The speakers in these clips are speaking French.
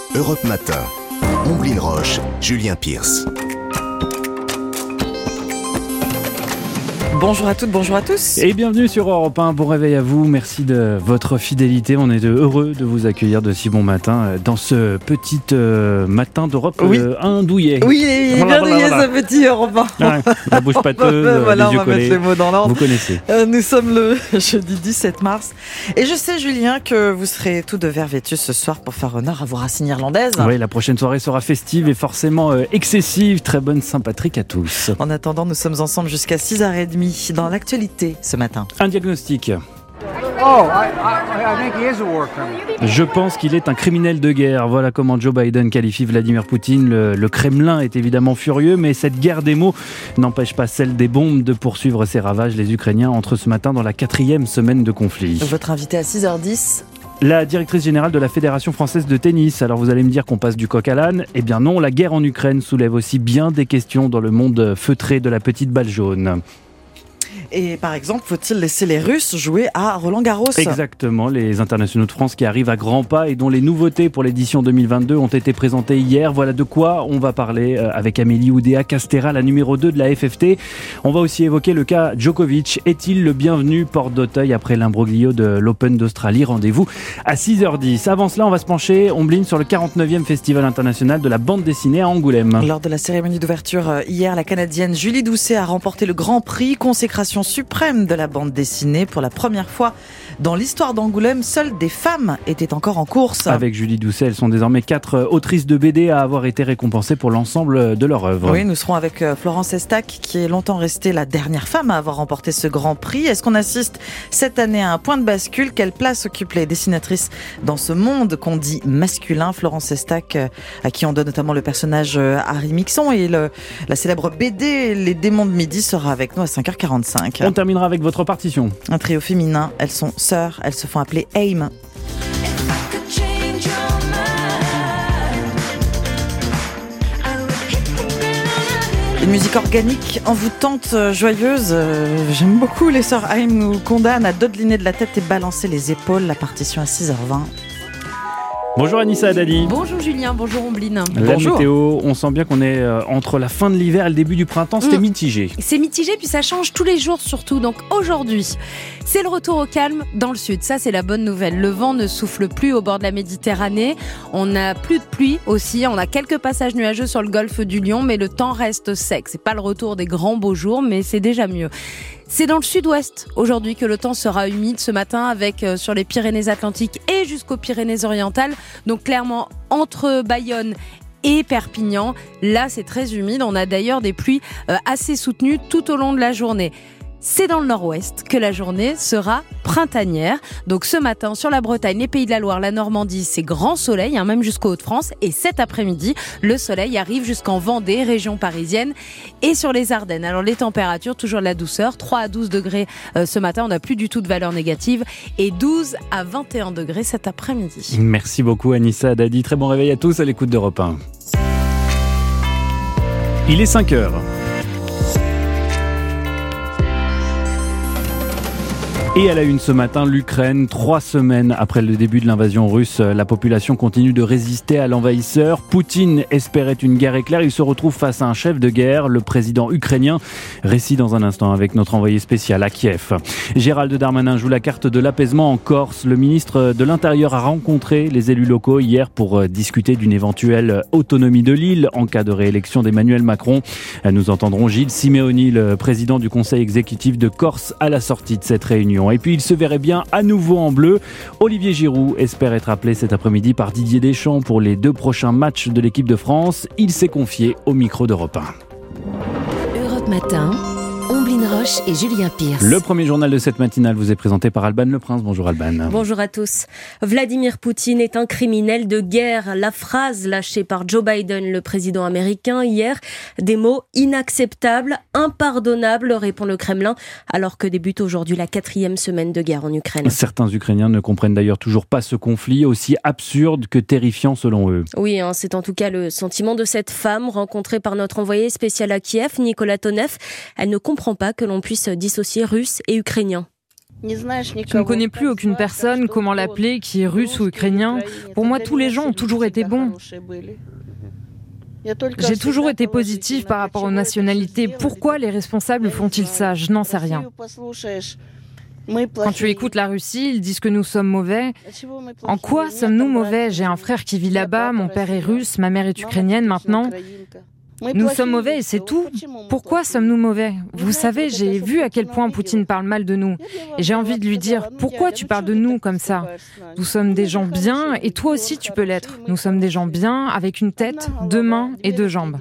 Europe Matin. Omblin Roche, Julien Pierce. Bonjour à toutes, bonjour à tous. Et bienvenue sur Europe 1, bon réveil à vous, merci de votre fidélité, on est heureux de vous accueillir de si bon matin dans ce petit matin d'Europe 1 douillet. Oui, il est bien douillet ce petit Europe 1. La bouche pâteuse, les yeux collés, mettre les mots dans l'ordre. Vous connaissez. Nous sommes le jeudi 17 mars et je sais Julien que vous serez tout de vert vêtus ce soir pour faire honneur à vos racines irlandaises. Oui, la prochaine soirée sera festive et forcément excessive, très bonne Saint-Patrick à tous. En attendant, nous sommes ensemble jusqu'à 6h30 dans l'actualité ce matin. Un diagnostic. Je pense qu'il est un criminel de guerre. Voilà comment Joe Biden qualifie Vladimir Poutine. Le Kremlin est évidemment furieux, mais cette guerre des mots n'empêche pas celle des bombes de poursuivre ses ravages. Les Ukrainiens entrent ce matin dans la 4e semaine de conflit. Votre invité à 6h10 ? La directrice générale de la Fédération française de tennis. Alors vous allez me dire qu'on passe du coq à l'âne. Eh bien non, la guerre en Ukraine soulève aussi bien des questions dans le monde feutré de la petite balle jaune. Et par exemple, faut-il laisser les Russes jouer à Roland-Garros ? Exactement, les internationaux de France qui arrivent à grands pas et dont les nouveautés pour l'édition 2022 ont été présentées hier. Voilà de quoi on va parler avec Amélie Oudéa-Castéra, la numéro 2 de la FFT. On va aussi évoquer le cas Djokovic. Est-il le bienvenu porte d'Auteuil après l'imbroglio de l'Open d'Australie ? Rendez-vous à 6h10. Avant cela, on va se pencher, Omblin, sur le 49e Festival international de la bande dessinée à Angoulême. Lors de la cérémonie d'ouverture hier, la Canadienne Julie Doucet a remporté le Grand Prix, consécration suprême de la bande dessinée. Pour la première fois dans l'histoire d'Angoulême, seules des femmes étaient encore en course. Avec Julie Doucet, elles sont désormais 4 autrices de BD à avoir été récompensées pour l'ensemble de leur œuvre. Oui, nous serons avec Florence Estac, qui est longtemps restée la dernière femme à avoir remporté ce Grand Prix. Est-ce qu'on assiste cette année à un point de bascule ? Quelle place occupent les dessinatrices dans ce monde qu'on dit masculin ? Florence Estac, à qui on donne notamment le personnage Harry Mixon, et la célèbre BD Les Démons de Midi sera avec nous à 5h45. On terminera avec votre partition. Un trio féminin, elles sont sœurs, elles se font appeler AIM. Une musique organique, envoûtante, joyeuse. J'aime beaucoup. Les sœurs AIM nous condamnent à dodeliner de la tête et balancer les épaules. La partition à 6h20. Bonjour Anissa Haddadi. Bonjour Julien, bonjour Omblin. La météo, on sent bien qu'on est entre la fin de l'hiver et le début du printemps, c'était mitigé. C'est mitigé, puis ça change tous les jours surtout. Donc aujourd'hui, c'est le retour au calme dans le sud. Ça, c'est la bonne nouvelle. Le vent ne souffle plus au bord de la Méditerranée. On n'a plus de pluie aussi. On a quelques passages nuageux sur le golfe du Lion, mais le temps reste sec. C'est pas le retour des grands beaux jours, mais c'est déjà mieux. C'est dans le sud-ouest aujourd'hui que le temps sera humide ce matin, avec sur les Pyrénées-Atlantiques et jusqu'aux Pyrénées-Orientales. Donc clairement entre Bayonne et Perpignan, là c'est très humide. On a d'ailleurs des pluies assez soutenues tout au long de la journée. C'est dans le nord-ouest que la journée sera printanière. Donc ce matin, sur la Bretagne, les Pays de la Loire, la Normandie, c'est grand soleil, même jusqu'aux Hauts-de-France. Et cet après-midi, le soleil arrive jusqu'en Vendée, région parisienne, et sur les Ardennes. Alors les températures, toujours de la douceur, 3 à 12 degrés ce matin, on n'a plus du tout de valeur négative, et 12 à 21 degrés cet après-midi. Merci beaucoup Anissa Haddadi, très bon réveil à tous à l'écoute d'Europe 1. Il est 5h. Et à la une ce matin, l'Ukraine, 3 semaines après le début de l'invasion russe, la population continue de résister à l'envahisseur. Poutine espérait une guerre éclair, il se retrouve face à un chef de guerre, le président ukrainien. Récit dans un instant avec notre envoyé spécial à Kiev. Gérald Darmanin joue la carte de l'apaisement en Corse. Le ministre de l'Intérieur a rencontré les élus locaux hier pour discuter d'une éventuelle autonomie de l'île en cas de réélection d'Emmanuel Macron. Nous entendrons Gilles Simeoni, le président du conseil exécutif de Corse, à la sortie de cette réunion. Et puis il se verrait bien à nouveau en bleu. Olivier Giroud espère être appelé cet après-midi par Didier Deschamps pour les 2 prochains matchs de l'équipe de France. Il s'est confié au micro d'Europe 1. Europe Matin, Omblin Roche et Julien Pierce. Le premier journal de cette matinale vous est présenté par Alban Leprince. Bonjour Alban. Bonjour à tous. Vladimir Poutine est un criminel de guerre. La phrase lâchée par Joe Biden, le président américain, hier, des mots inacceptables, impardonnables, répond le Kremlin, alors que débute aujourd'hui la 4e semaine de guerre en Ukraine. Certains Ukrainiens ne comprennent d'ailleurs toujours pas ce conflit, aussi absurde que terrifiant selon eux. Oui, c'est en tout cas le sentiment de cette femme rencontrée par notre envoyé spécial à Kiev, Nicolas Tonev. Elle ne comprend pas que l'on puisse dissocier Russes et Ukrainiens. Je ne connais plus aucune personne, comment l'appeler, qui est russe ou ukrainien. Pour moi, tous les gens ont toujours été bons. J'ai toujours été positive par rapport aux nationalités. Pourquoi les responsables font-ils ça? Je n'en sais rien. Quand tu écoutes la Russie, ils disent que nous sommes mauvais. En quoi sommes-nous mauvais? J'ai un frère qui vit là-bas, mon père est russe, ma mère est ukrainienne maintenant. Nous sommes mauvais et c'est tout. Pourquoi sommes-nous mauvais? Vous savez, j'ai vu à quel point Poutine parle mal de nous. Et j'ai envie de lui dire, pourquoi tu parles de nous comme ça? Nous sommes des gens bien et toi aussi tu peux l'être. Nous sommes des gens bien avec une tête, 2 mains et 2 jambes.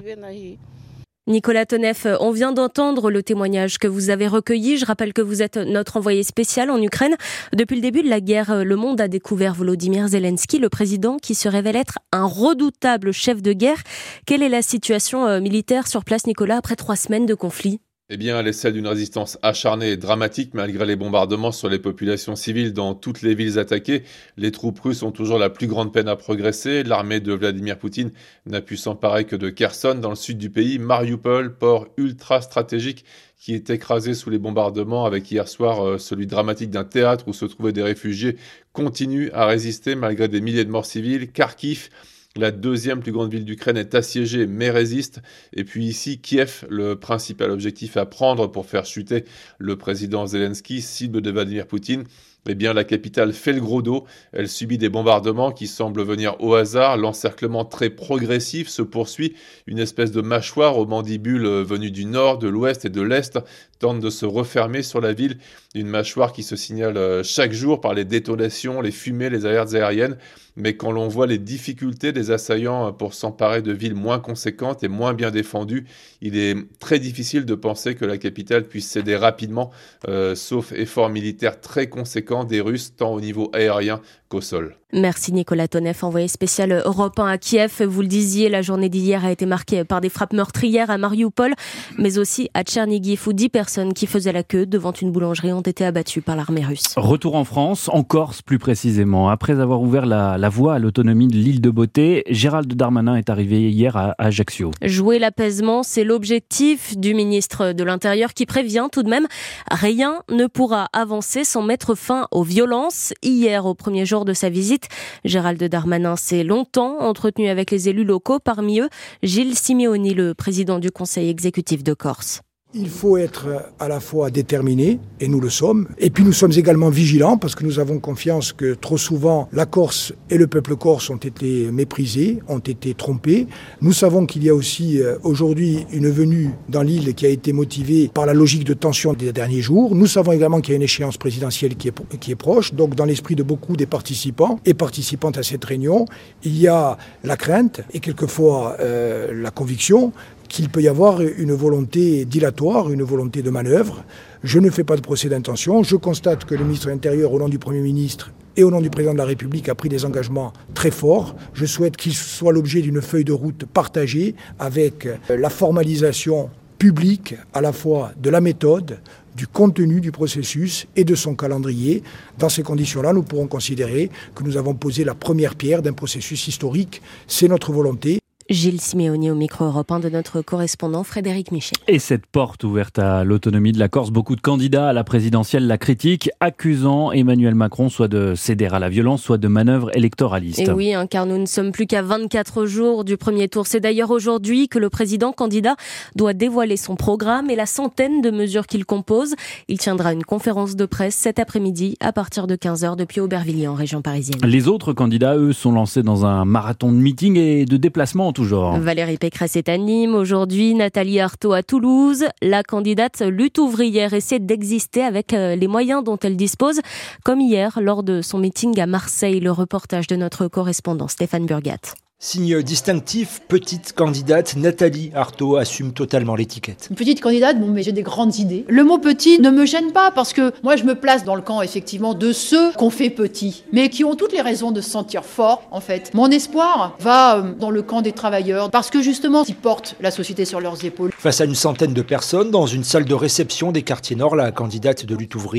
Nicolas Tonev, on vient d'entendre le témoignage que vous avez recueilli. Je rappelle que vous êtes notre envoyé spécial en Ukraine. Depuis le début de la guerre, le monde a découvert Volodymyr Zelensky, le président qui se révèle être un redoutable chef de guerre. Quelle est la situation militaire sur place, Nicolas, après 3 semaines de conflit ? Eh bien, elle est celle d'une résistance acharnée et dramatique malgré les bombardements sur les populations civiles dans toutes les villes attaquées. Les troupes russes ont toujours la plus grande peine à progresser. L'armée de Vladimir Poutine n'a pu s'emparer que de Kherson, dans le sud du pays. Mariupol, port ultra stratégique qui est écrasé sous les bombardements, avec hier soir celui dramatique d'un théâtre où se trouvaient des réfugiés, continue à résister malgré des milliers de morts civiles. Kharkiv, la 2e plus grande ville d'Ukraine, est assiégée mais résiste. Et puis ici, Kiev, le principal objectif à prendre pour faire chuter le président Zelensky, cible de Vladimir Poutine. Eh bien, la capitale fait le gros dos. Elle subit des bombardements qui semblent venir au hasard. L'encerclement très progressif se poursuit. Une espèce de mâchoire aux mandibules venues du nord, de l'ouest et de l'est tente de se refermer sur la ville. Une mâchoire qui se signale chaque jour par les détonations, les fumées, les alertes aériennes. Mais quand l'on voit les difficultés des assaillants pour s'emparer de villes moins conséquentes et moins bien défendues, il est très difficile de penser que la capitale puisse céder rapidement, sauf effort militaire très conséquent des Russes, tant au niveau aérien qu'au sol. Merci Nicolas Tonev, envoyé spécial Europe 1 à Kiev. Vous le disiez, la journée d'hier a été marquée par des frappes meurtrières à Mariupol, mais aussi à Tchernigiv, où 10 personnes qui faisaient la queue devant une boulangerie ont été abattues par l'armée russe. Retour en France, en Corse plus précisément. Après avoir ouvert la voie à l'autonomie de l'île de Beauté, Gérald Darmanin est arrivé hier à Ajaccio. Jouer l'apaisement, c'est l'objectif du ministre de l'Intérieur qui prévient tout de même, rien ne pourra avancer sans mettre fin aux violences. Hier, au premier jour de sa visite, Gérald Darmanin s'est longtemps entretenu avec les élus locaux, parmi eux Gilles Simeoni, le président du conseil exécutif de Corse. Il faut être à la fois déterminé, et nous le sommes, et puis nous sommes également vigilants parce que nous avons confiance que trop souvent la Corse et le peuple corse ont été méprisés, ont été trompés. Nous savons qu'il y a aussi aujourd'hui une venue dans l'île qui a été motivée par la logique de tension des derniers jours. Nous savons également qu'il y a une échéance présidentielle qui est proche, donc dans l'esprit de beaucoup des participants et participantes à cette réunion, il y a la crainte et quelquefois la conviction qu'il peut y avoir une volonté dilatoire, une volonté de manœuvre. Je ne fais pas de procès d'intention. Je constate que le ministre de l'Intérieur, au nom du Premier ministre et au nom du Président de la République, a pris des engagements très forts. Je souhaite qu'il soit l'objet d'une feuille de route partagée avec la formalisation publique à la fois de la méthode, du contenu du processus et de son calendrier. Dans ces conditions-là, nous pourrons considérer que nous avons posé la première pierre d'un processus historique. C'est notre volonté. Gilles Simeoni au micro Europe 1 de notre correspondant Frédéric Michel. Et cette porte ouverte à l'autonomie de la Corse, beaucoup de candidats à la présidentielle la critiquent, accusant Emmanuel Macron soit de céder à la violence, soit de manœuvres électoralistes. Et oui, car nous ne sommes plus qu'à 24 jours du premier tour. C'est d'ailleurs aujourd'hui que le président candidat doit dévoiler son programme et la centaine de mesures qu'il compose. Il tiendra une conférence de presse cet après-midi à partir de 15h depuis Aubervilliers en région parisienne. Les autres candidats, eux, sont lancés dans un marathon de meetings et de déplacements en tout genre. Valérie Pécresse est à Nîmes aujourd'hui, Nathalie Arthaud à Toulouse. La candidate lutte ouvrière essaie d'exister avec les moyens dont elle dispose, comme hier lors de son meeting à Marseille. Le reportage de notre correspondant Stéphane Burgat. Signe distinctif, petite candidate, Nathalie Arthaud assume totalement l'étiquette. Une petite candidate, mais j'ai des grandes idées. Le mot petit ne me gêne pas parce que moi je me place dans le camp effectivement de ceux qu'on fait petits, mais qui ont toutes les raisons de se sentir forts en fait. Mon espoir va dans le camp des travailleurs parce que justement ils portent la société sur leurs épaules. Face à une centaine de personnes dans une salle de réception des quartiers nord, la candidate de lutte ouvrière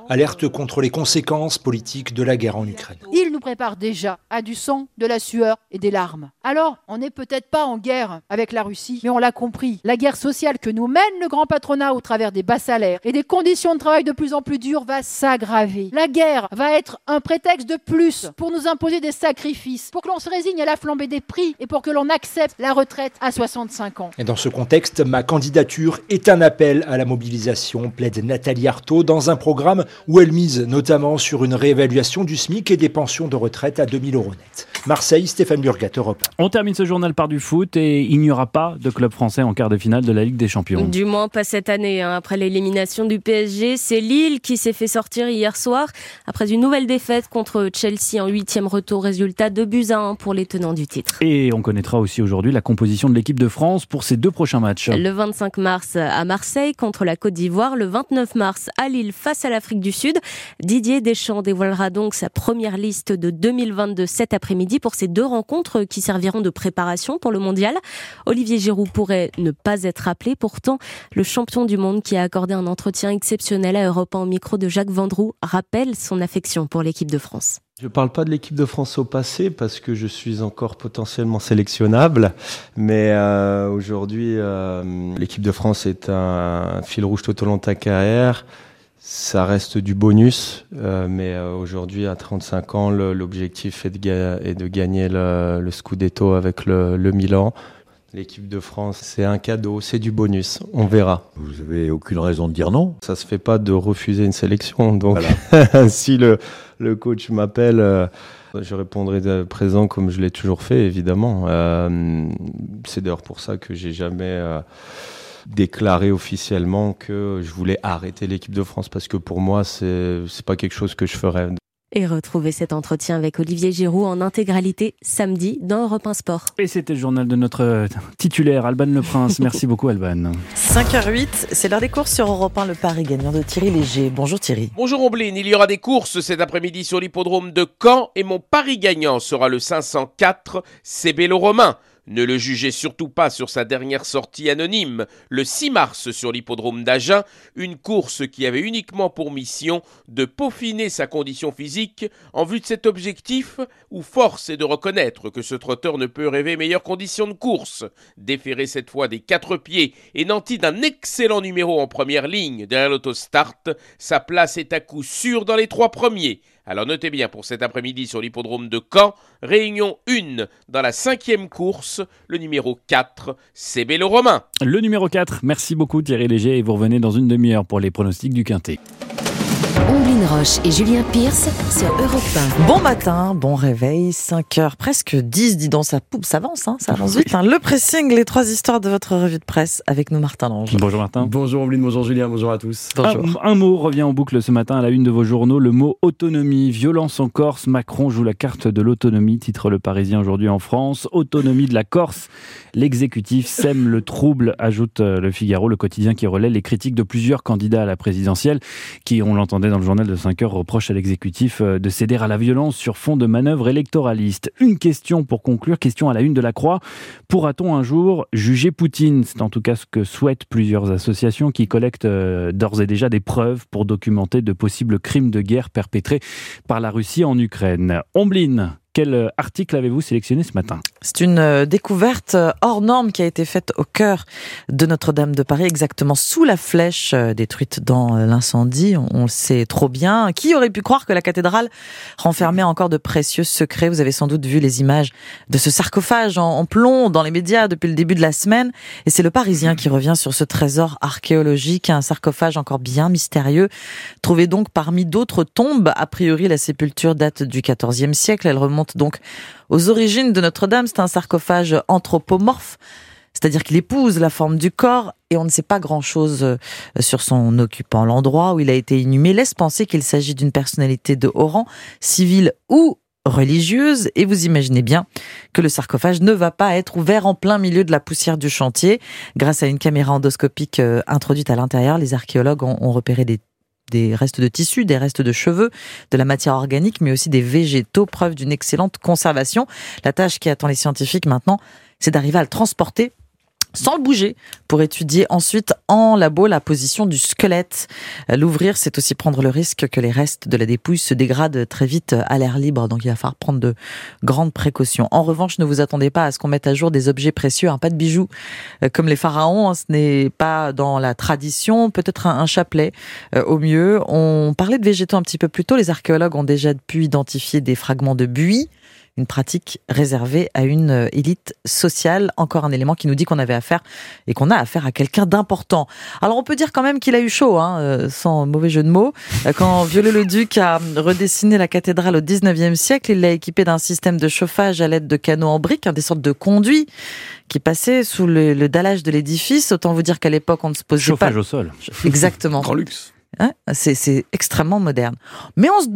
alerte contre les conséquences politiques de la guerre en Ukraine. Il nous prépare déjà à du sang, de la sueur et des larmes. Alors, on n'est peut-être pas en guerre avec la Russie, mais on l'a compris. La guerre sociale que nous mène le grand patronat au travers des bas salaires et des conditions de travail de plus en plus dures va s'aggraver. La guerre va être un prétexte de plus pour nous imposer des sacrifices, pour que l'on se résigne à la flambée des prix et pour que l'on accepte la retraite à 65 ans. Et dans ce contexte, ma candidature est un appel à la mobilisation, plaide Nathalie Arthaud, dans un programme où elle mise notamment sur une réévaluation du SMIC et des pensions de retraite à 2 000 € net. Marseille, Stéphane Burgat, Europe 1. On termine ce journal par du foot et il n'y aura pas de club français en quart de finale de la Ligue des Champions. Du moins pas cette année. Après l'élimination du PSG, c'est Lille qui s'est fait sortir hier soir après une nouvelle défaite contre Chelsea en 8e retour. Résultat 2-1 pour les tenants du titre. Et on connaîtra aussi aujourd'hui la composition de l'équipe de France pour ses 2 prochains matchs. Le 25 mars à Marseille contre la Côte d'Ivoire, le 29 mars à Lille face à l'Afrique du Sud. Didier Deschamps dévoilera donc sa première liste de 2022 cet après-midi pour ces 2 rencontres qui serviront de préparation pour le mondial. Olivier Giroud pourrait ne pas être appelé. Pourtant, le champion du monde qui a accordé un entretien exceptionnel à Europe 1 au micro de Jacques Vendroux rappelle son affection pour l'équipe de France. Je ne parle pas de l'équipe de France au passé parce que je suis encore potentiellement sélectionnable, mais aujourd'hui, l'équipe de France est un fil rouge tout au long de ta carrière. Ça reste du bonus, mais aujourd'hui, à 35 ans, l'objectif est de gagner le Scudetto avec le Milan. L'équipe de France, c'est un cadeau, c'est du bonus, on verra. Vous avez aucune raison de dire non ? Ça se fait pas de refuser une sélection, donc voilà. Si le coach m'appelle, je répondrai présent comme je l'ai toujours fait, évidemment. C'est d'ailleurs pour ça que j'ai jamais déclaré officiellement que je voulais arrêter l'équipe de France, parce que pour moi, c'est pas quelque chose que je ferais. Et retrouvez cet entretien avec Olivier Giroud en intégralité samedi dans Europe 1 Sport. Et c'était le journal de notre titulaire, Alban Le Prince. Merci beaucoup, Alban. 5h08, c'est l'heure des courses sur Europe 1, le pari gagnant de Thierry Léger. Bonjour Thierry. Bonjour Ombline, il y aura des courses cet après-midi sur l'hippodrome de Caen et mon pari gagnant sera le 504 Cébélo-Romain. Ne le jugez surtout pas sur sa dernière sortie anonyme, le 6 mars sur l'hippodrome d'Agen, une course qui avait uniquement pour mission de peaufiner sa condition physique en vue de cet objectif où force est de reconnaître que ce trotteur ne peut rêver meilleures conditions de course. Déféré cette fois des 4 pieds et nanti d'un excellent numéro en première ligne derrière l'autostart, sa place est à coup sûr dans les 3 premiers. Alors notez bien pour cet après-midi sur l'hippodrome de Caen, réunion 1 dans la 5e course, le numéro 4, Cébélo-Romain. Le numéro 4, merci beaucoup Thierry Léger et vous revenez dans une demi-heure pour les pronostics du Quintet. Omblin Roche et Julien Pierce sur Europe 1. Bon matin, bon réveil, 5h, presque 10, dis donc, ça avance, ça avance vite. Le pressing, les 3 histoires de votre revue de presse avec nous, Martin Lange. Bonjour Martin. Bonjour Omblin, bonjour Julien, bonjour à tous. Bonjour. Un mot revient en boucle ce matin à la une de vos journaux, le mot autonomie. Violence en Corse, Macron joue la carte de l'autonomie, titre Le Parisien aujourd'hui en France. Autonomie de la Corse, l'exécutif sème le trouble, ajoute Le Figaro, le quotidien qui relaie les critiques de plusieurs candidats à la présidentielle qui, on l'entendait dans le journal de 5 heures, reproche à l'exécutif de céder à la violence sur fond de manœuvres électoralistes. Une question pour conclure, question à la une de la Croix. Pourra-t-on un jour juger Poutine ? C'est en tout cas ce que souhaitent plusieurs associations qui collectent d'ores et déjà des preuves pour documenter de possibles crimes de guerre perpétrés par la Russie en Ukraine. Ombline, quel article avez-vous sélectionné ce matin ? C'est une découverte hors norme qui a été faite au cœur de Notre-Dame de Paris, exactement sous la flèche détruite dans l'incendie. On le sait trop bien. Qui aurait pu croire que la cathédrale renfermait encore de précieux secrets ? Vous avez sans doute vu les images de ce sarcophage en plomb dans les médias depuis le début de la semaine. Et c'est Le Parisien qui revient sur ce trésor archéologique, un sarcophage encore bien mystérieux, trouvé donc parmi d'autres tombes. A priori, la sépulture date du XIVe siècle. Elle remonte donc aux origines de Notre-Dame. C'est un sarcophage anthropomorphe, c'est-à-dire qu'il épouse la forme du corps et on ne sait pas grand-chose sur son occupant. L'endroit où il a été inhumé laisse penser qu'il s'agit d'une personnalité de haut rang, civile ou religieuse, et vous imaginez bien que le sarcophage ne va pas être ouvert en plein milieu de la poussière du chantier. Grâce à une caméra endoscopique introduite à l'intérieur, les archéologues ont repéré des restes de tissus, des restes de cheveux, de la matière organique, mais aussi des végétaux, preuve d'une excellente conservation. La tâche qui attend les scientifiques maintenant, c'est d'arriver à le transporter sans le bouger, pour étudier ensuite en labo la position du squelette. L'ouvrir, c'est aussi prendre le risque que les restes de la dépouille se dégradent très vite à l'air libre, donc il va falloir prendre de grandes précautions. En revanche, ne vous attendez pas à ce qu'on mette à jour des objets précieux, pas de bijoux comme les pharaons, ce n'est pas dans la tradition, peut-être un chapelet au mieux. On parlait de végétaux un petit peu plus tôt, les archéologues ont déjà pu identifier des fragments de buis, une pratique réservée à une élite sociale. Encore un élément qui nous dit qu'on avait affaire et qu'on a affaire à quelqu'un d'important. Alors on peut dire quand même qu'il a eu chaud, sans mauvais jeu de mots. Quand Viollet-le-Duc a redessiné la cathédrale au 19e siècle, il l'a équipée d'un système de chauffage à l'aide de canaux en briques, des sortes de conduits qui passaient sous le dallage de l'édifice. Autant vous dire qu'à l'époque, on ne se posait pas... Chauffage au sol. Exactement. Grand luxe. C'est extrêmement moderne. Mais on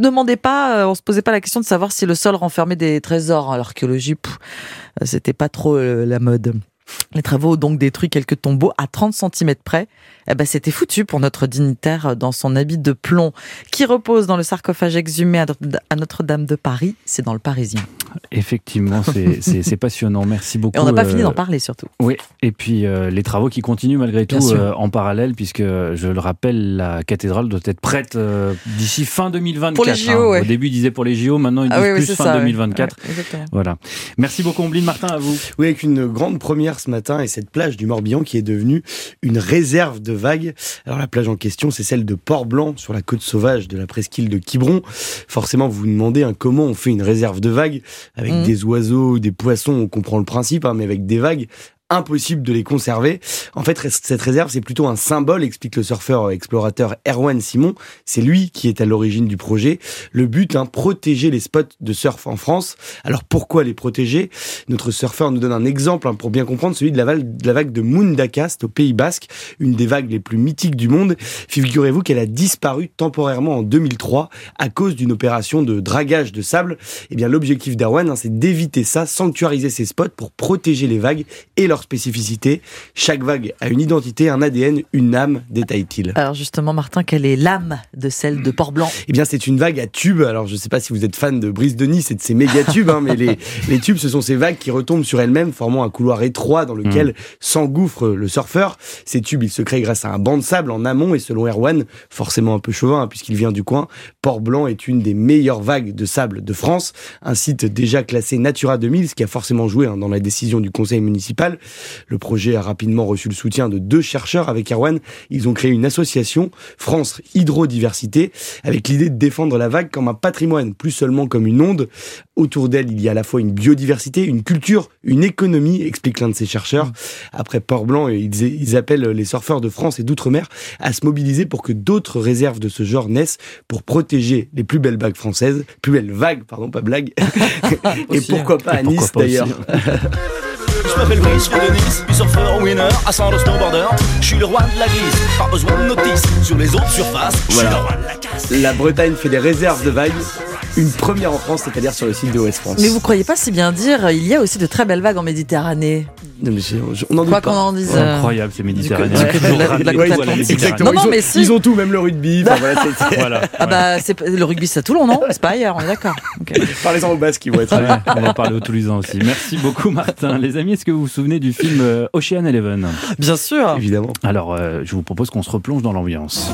se posait pas la question de savoir si le sol renfermait des trésors. L'archéologie, c'était pas trop la mode. Les travaux ont donc détruit quelques tombeaux à 30 cm près. C'était foutu pour notre dignitaire dans son habit de plomb qui repose dans le sarcophage exhumé à Notre-Dame de Paris. C'est dans Le Parisien. Effectivement, c'est passionnant. Merci beaucoup. Et on n'a pas fini d'en parler surtout. Oui, et puis les travaux qui continuent malgré tout en parallèle, puisque je le rappelle, la cathédrale doit être prête d'ici fin 2024. Pour les JO, Au début, ils disaient pour les JO, maintenant ils disent plus fin 2024. Ouais, voilà. Merci beaucoup, Ombline. Martin, à vous. Oui, avec une grande première ce matin et cette plage du Morbihan qui est devenue une réserve de vagues. Alors la plage en question, c'est celle de Port-Blanc sur la côte sauvage de la presqu'île de Quiberon. Forcément, vous vous demandez comment on fait une réserve de vagues avec des oiseaux, des poissons, on comprend le principe, mais avec des vagues, impossible de les conserver. En fait, cette réserve, c'est plutôt un symbole, explique le surfeur explorateur Erwan Simon. C'est lui qui est à l'origine du projet. Le but, protéger les spots de surf en France. Alors pourquoi les protéger ? Notre surfeur nous donne un exemple pour bien comprendre, celui de la vague de Mundakast au Pays Basque, une des vagues les plus mythiques du monde. Figurez-vous qu'elle a disparu temporairement en 2003 à cause d'une opération de dragage de sable. Eh bien, l'objectif d'Erwan, c'est d'éviter ça, sanctuariser ces spots pour protéger les vagues et leur spécificité. Chaque vague a une identité, un ADN, une âme, détaille-t-il. Alors justement, Martin, quelle est l'âme de celle de Port-Blanc ? Eh bien, c'est une vague à tubes. Alors, je ne sais pas si vous êtes fan de Brise de Nice et de ces méga tubes, mais les tubes, ce sont ces vagues qui retombent sur elles-mêmes, formant un couloir étroit dans lequel s'engouffre le surfeur. Ces tubes, ils se créent grâce à un banc de sable en amont et selon Erwan, forcément un peu chauvin puisqu'il vient du coin, Port-Blanc est une des meilleures vagues de sable de France. Un site déjà classé Natura 2000, ce qui a forcément joué dans la décision du conseil municipal. Le projet a rapidement reçu le soutien de 2 chercheurs avec Erwan. Ils ont créé une association, France Hydrodiversité, avec l'idée de défendre la vague comme un patrimoine, plus seulement comme une onde. Autour d'elle, il y a à la fois une biodiversité, une culture, une économie, explique l'un de ces chercheurs. Après Port-Blanc, ils appellent les surfeurs de France et d'outre-mer à se mobiliser pour que d'autres réserves de ce genre naissent pour protéger les plus belles vagues françaises. Plus belles vagues, pardon, pas blague. Et pourquoi pas à Nice d'ailleurs. Je m'appelle Brice, je viens de Nice, puis surfeur winner, ascendant snowboarder. Je suis le roi de la glisse, pas besoin de notice. Sur les autres surfaces, je suis le roi de la casse. La Bretagne fait des réserves de vagues. Une première en France, c'est-à-dire sur le site de Ouest France. Mais vous croyez pas si bien dire, il y a aussi de très belles vagues en Méditerranée. Non, mais on en doute pas. Qu'on en dise. Incroyable, c'est méditerranéen. Exactement. Non, mais si. Ils ont tout, même le rugby. Voilà. Le rugby, c'est à Toulon, non ? C'est pas ailleurs, on est d'accord. Okay. Parlez-en aux Basques, ils vont être. On va parler aux Toulousains aussi. Merci beaucoup, Martin. Les amis, est-ce que vous vous souvenez du film Ocean Eleven ? Bien sûr. Évidemment. Alors, je vous propose qu'on se replonge dans l'ambiance.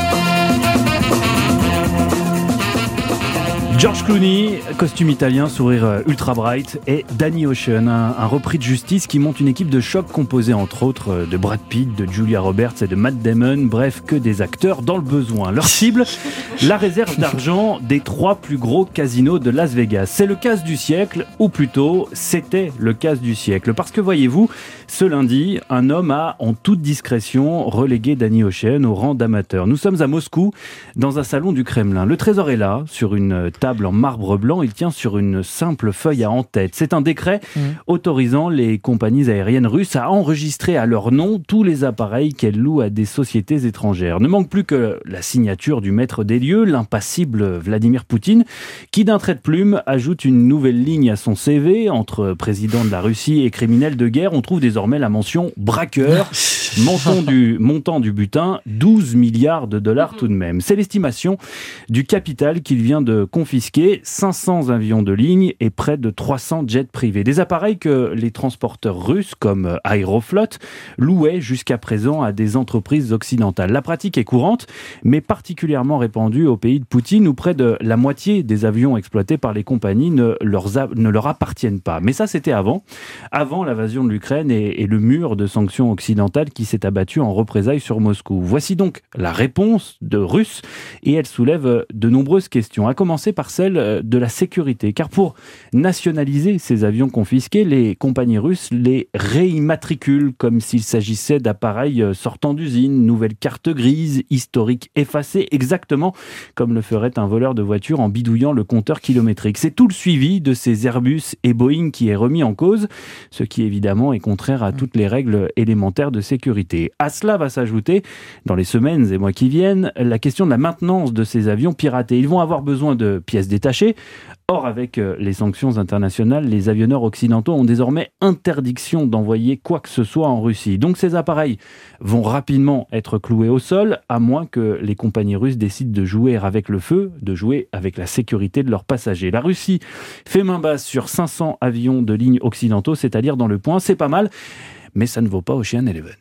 George Clooney, costume italien, sourire ultra bright, et Danny Ocean, un repris de justice qui monte une équipe de choc composée entre autres de Brad Pitt, de Julia Roberts et de Matt Damon, bref, que des acteurs dans le besoin. Leur cible, la réserve d'argent des 3 plus gros casinos de Las Vegas. C'est le casse du siècle, ou plutôt, c'était le casse du siècle. Parce que voyez-vous, ce lundi, un homme a, en toute discrétion, relégué Danny Ocean au rang d'amateur. Nous sommes à Moscou, dans un salon du Kremlin. Le trésor est là, sur une table en marbre blanc, il tient sur une simple feuille à en-tête. C'est un décret autorisant les compagnies aériennes russes à enregistrer à leur nom tous les appareils qu'elles louent à des sociétés étrangères. Ne manque plus que la signature du maître des lieux, l'impassible Vladimir Poutine, qui d'un trait de plume ajoute une nouvelle ligne à son CV. Entre président de la Russie et criminel de guerre, on trouve désormais la mention braqueur. Montant du butin, 12 milliards de dollars tout de même. C'est l'estimation du capital qu'il vient de confisquer, 500 avions de ligne et près de 300 jets privés. Des appareils que les transporteurs russes, comme Aeroflot, louaient jusqu'à présent à des entreprises occidentales. La pratique est courante, mais particulièrement répandue au pays de Poutine, où près de la moitié des avions exploités par les compagnies ne leur appartiennent pas. Mais ça, c'était avant l'invasion de l'Ukraine et le mur de sanctions occidentales qui s'est abattu en représailles sur Moscou. Voici donc la réponse de Russes, et elle soulève de nombreuses questions, à commencer par celle de la sécurité. Car pour nationaliser ces avions confisqués, les compagnies russes les réimmatriculent comme s'il s'agissait d'appareils sortant d'usine, nouvelle carte grise, historique effacé, exactement comme le ferait un voleur de voiture en bidouillant le compteur kilométrique. C'est tout le suivi de ces Airbus et Boeing qui est remis en cause, ce qui évidemment est contraire à toutes les règles élémentaires de sécurité. À cela va s'ajouter, dans les semaines et mois qui viennent, la question de la maintenance de ces avions piratés. Ils vont avoir besoin de pièces détachées. Or, avec les sanctions internationales, les avionneurs occidentaux ont désormais interdiction d'envoyer quoi que ce soit en Russie. Donc ces appareils vont rapidement être cloués au sol, à moins que les compagnies russes décident de jouer avec le feu, de jouer avec la sécurité de leurs passagers. La Russie fait main basse sur 500 avions de ligne occidentaux, c'est-à-dire dans le point. C'est pas mal, mais ça ne vaut pas Ocean Eleven.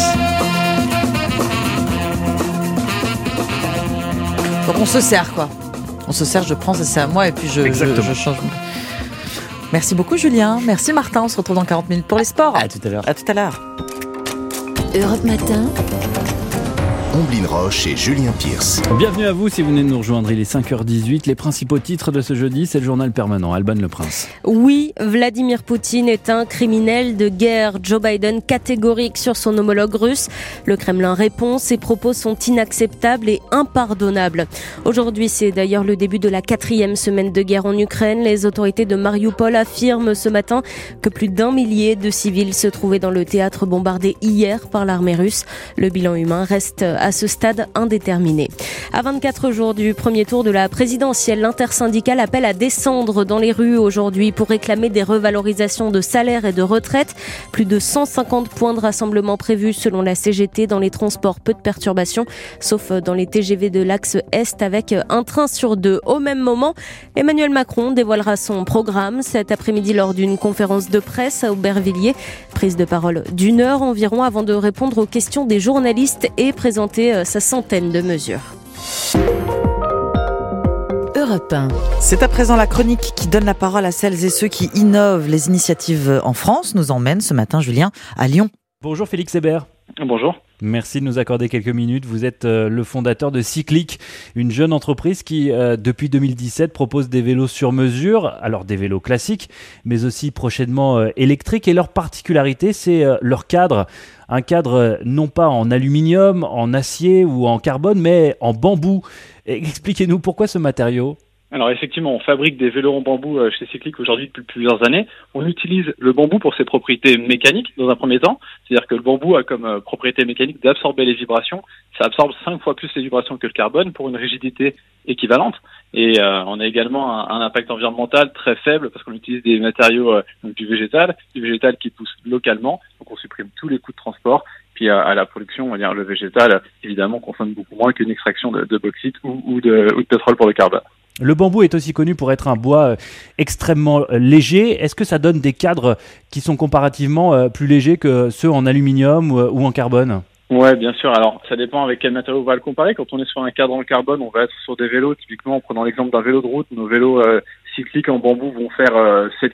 Donc on se sert, quoi. On se sert, je prends, ça c'est à moi, et puis je change. Merci beaucoup Julien, merci Martin, on se retrouve dans 40 minutes pour les sports. À tout à l'heure. À tout à l'heure. Europe Matin. Omblin Roche et Julien Pierce. Bienvenue à vous si vous venez de nous rejoindre, il est 5h18. Les principaux titres de ce jeudi, c'est le journal permanent. Alban Le Prince. Oui, Vladimir Poutine est un criminel de guerre. Joe Biden catégorique sur son homologue russe. Le Kremlin répond, ses propos sont inacceptables et impardonnables. Aujourd'hui, c'est d'ailleurs le début de la 4e semaine de guerre en Ukraine. Les autorités de Mariupol affirment ce matin que plus d'1 millier de civils se trouvaient dans le théâtre bombardé hier par l'armée russe. Le bilan humain reste à ce stade indéterminé. À 24 jours du premier tour de la présidentielle, l'intersyndicale appelle à descendre dans les rues aujourd'hui pour réclamer des revalorisations de salaires et de retraites. Plus de 150 points de rassemblement prévus selon la CGT. Dans les transports, peu de perturbations, sauf dans les TGV de l'axe Est avec un train sur 2. Au même moment, Emmanuel Macron dévoilera son programme cet après-midi lors d'une conférence de presse à Aubervilliers. Prise de parole d'1 heure environ avant de répondre aux questions des journalistes et présenter sa centaine de mesures. Europe 1. C'est à présent la chronique qui donne la parole à celles et ceux qui innovent. Les initiatives en France nous emmènent ce matin, Julien, à Lyon. Bonjour Félix Hébert. Bonjour. Merci de nous accorder quelques minutes. Vous êtes le fondateur de Cyclic, une jeune entreprise qui, depuis 2017, propose des vélos sur mesure, alors des vélos classiques, mais aussi prochainement électriques. Et leur particularité, c'est leur cadre. Un cadre non pas en aluminium, en acier ou en carbone, mais en bambou. Expliquez-nous pourquoi ce matériau ? Alors effectivement, on fabrique des vélos en bambou chez Cyclic aujourd'hui depuis plusieurs années. On utilise le bambou pour ses propriétés mécaniques dans un premier temps. C'est-à-dire que le bambou a comme propriété mécanique d'absorber les vibrations. Ça absorbe 5 fois plus les vibrations que le carbone pour une rigidité équivalente. Et on a également un impact environnemental très faible parce qu'on utilise des matériaux donc du végétal qui pousse localement. Donc on supprime tous les coûts de transport. Puis à la production, on va dire le végétal évidemment consomme beaucoup moins qu'une extraction de bauxite ou de pétrole pour le carbone. Le bambou est aussi connu pour être un bois extrêmement léger. Est-ce que ça donne des cadres qui sont comparativement plus légers que ceux en aluminium ou en carbone ? Ouais, bien sûr. Alors, ça dépend avec quel matériau on va le comparer. Quand on est sur un cadre en carbone, on va être sur des vélos. Typiquement, en prenant l'exemple d'un vélo de route, nos vélos cycliques en bambou vont faire 7,5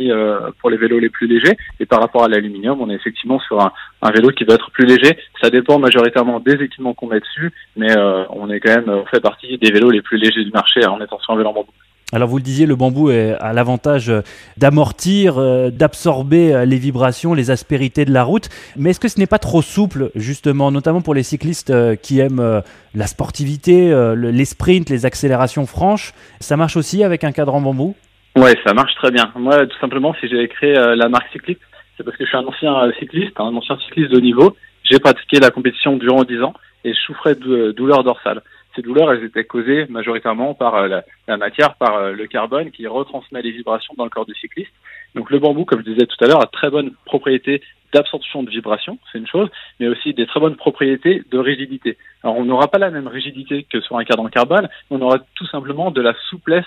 kg pour les vélos les plus légers. Et par rapport à l'aluminium, on est effectivement sur un vélo qui va être plus léger. Ça dépend majoritairement des équipements qu'on met dessus, mais on est quand même on fait partie des vélos les plus légers du marché en étant sur un vélo en bambou. Alors vous le disiez, le bambou a l'avantage d'amortir, d'absorber les vibrations, les aspérités de la route. Mais est-ce que ce n'est pas trop souple, justement, notamment pour les cyclistes qui aiment la sportivité, les sprints, les accélérations franches ? Ça marche aussi avec un cadre en bambou ? Ouais, ça marche très bien. Moi, tout simplement, si j'ai créé la marque Cyclic, c'est parce que je suis un ancien cycliste de haut niveau. J'ai pratiqué la compétition durant 10 ans et je souffrais de douleurs dorsales. Ces douleurs, elles étaient causées majoritairement par la matière, par le carbone qui retransmet les vibrations dans le corps du cycliste. Donc le bambou, comme je disais tout à l'heure, a très bonne propriété d'absorption de vibrations, c'est une chose, mais aussi des très bonnes propriétés de rigidité. Alors on n'aura pas la même rigidité que sur un cadre en carbone, mais on aura tout simplement de la souplesse,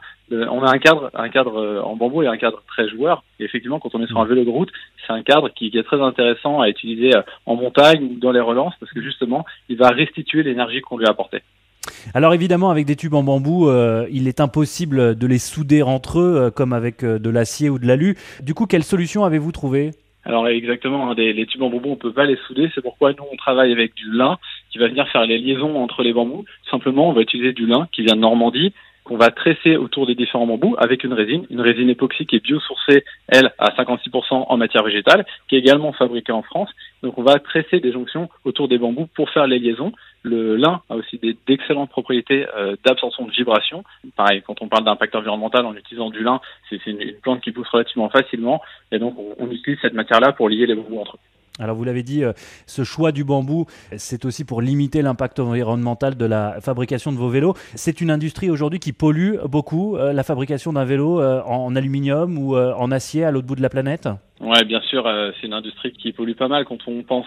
on a un cadre en bambou et un cadre très joueur. Et effectivement, quand on est sur un vélo de route, c'est un cadre qui est très intéressant à utiliser en montagne ou dans les relances, parce que justement, il va restituer l'énergie qu'on lui a apportée. Alors évidemment, avec des tubes en bambou, il est impossible de les souder entre eux, comme avec de l'acier ou de l'alu. Du coup, quelle solution avez-vous trouvé ? Alors exactement, les tubes en bambou, on peut pas les souder, c'est pourquoi nous on travaille avec du lin qui va venir faire les liaisons entre les bambous. Simplement, on va utiliser du lin qui vient de Normandie, qu'on va tresser autour des différents bambous avec une résine époxy qui est biosourcée, elle, à 56% en matière végétale, qui est également fabriquée en France. Donc on va tresser des jonctions autour des bambous pour faire les liaisons. Le lin a aussi d'excellentes propriétés d'absorption de vibrations. Pareil, quand on parle d'impact environnemental en utilisant du lin, c'est une plante qui pousse relativement facilement, et donc on utilise cette matière-là pour lier les bambous entre eux. Alors vous l'avez dit, ce choix du bambou, c'est aussi pour limiter l'impact environnemental de la fabrication de vos vélos. C'est une industrie aujourd'hui qui pollue beaucoup, la fabrication d'un vélo en aluminium ou en acier à l'autre bout de la planète ? Ouais, bien sûr, c'est une industrie qui pollue pas mal. Quand on pense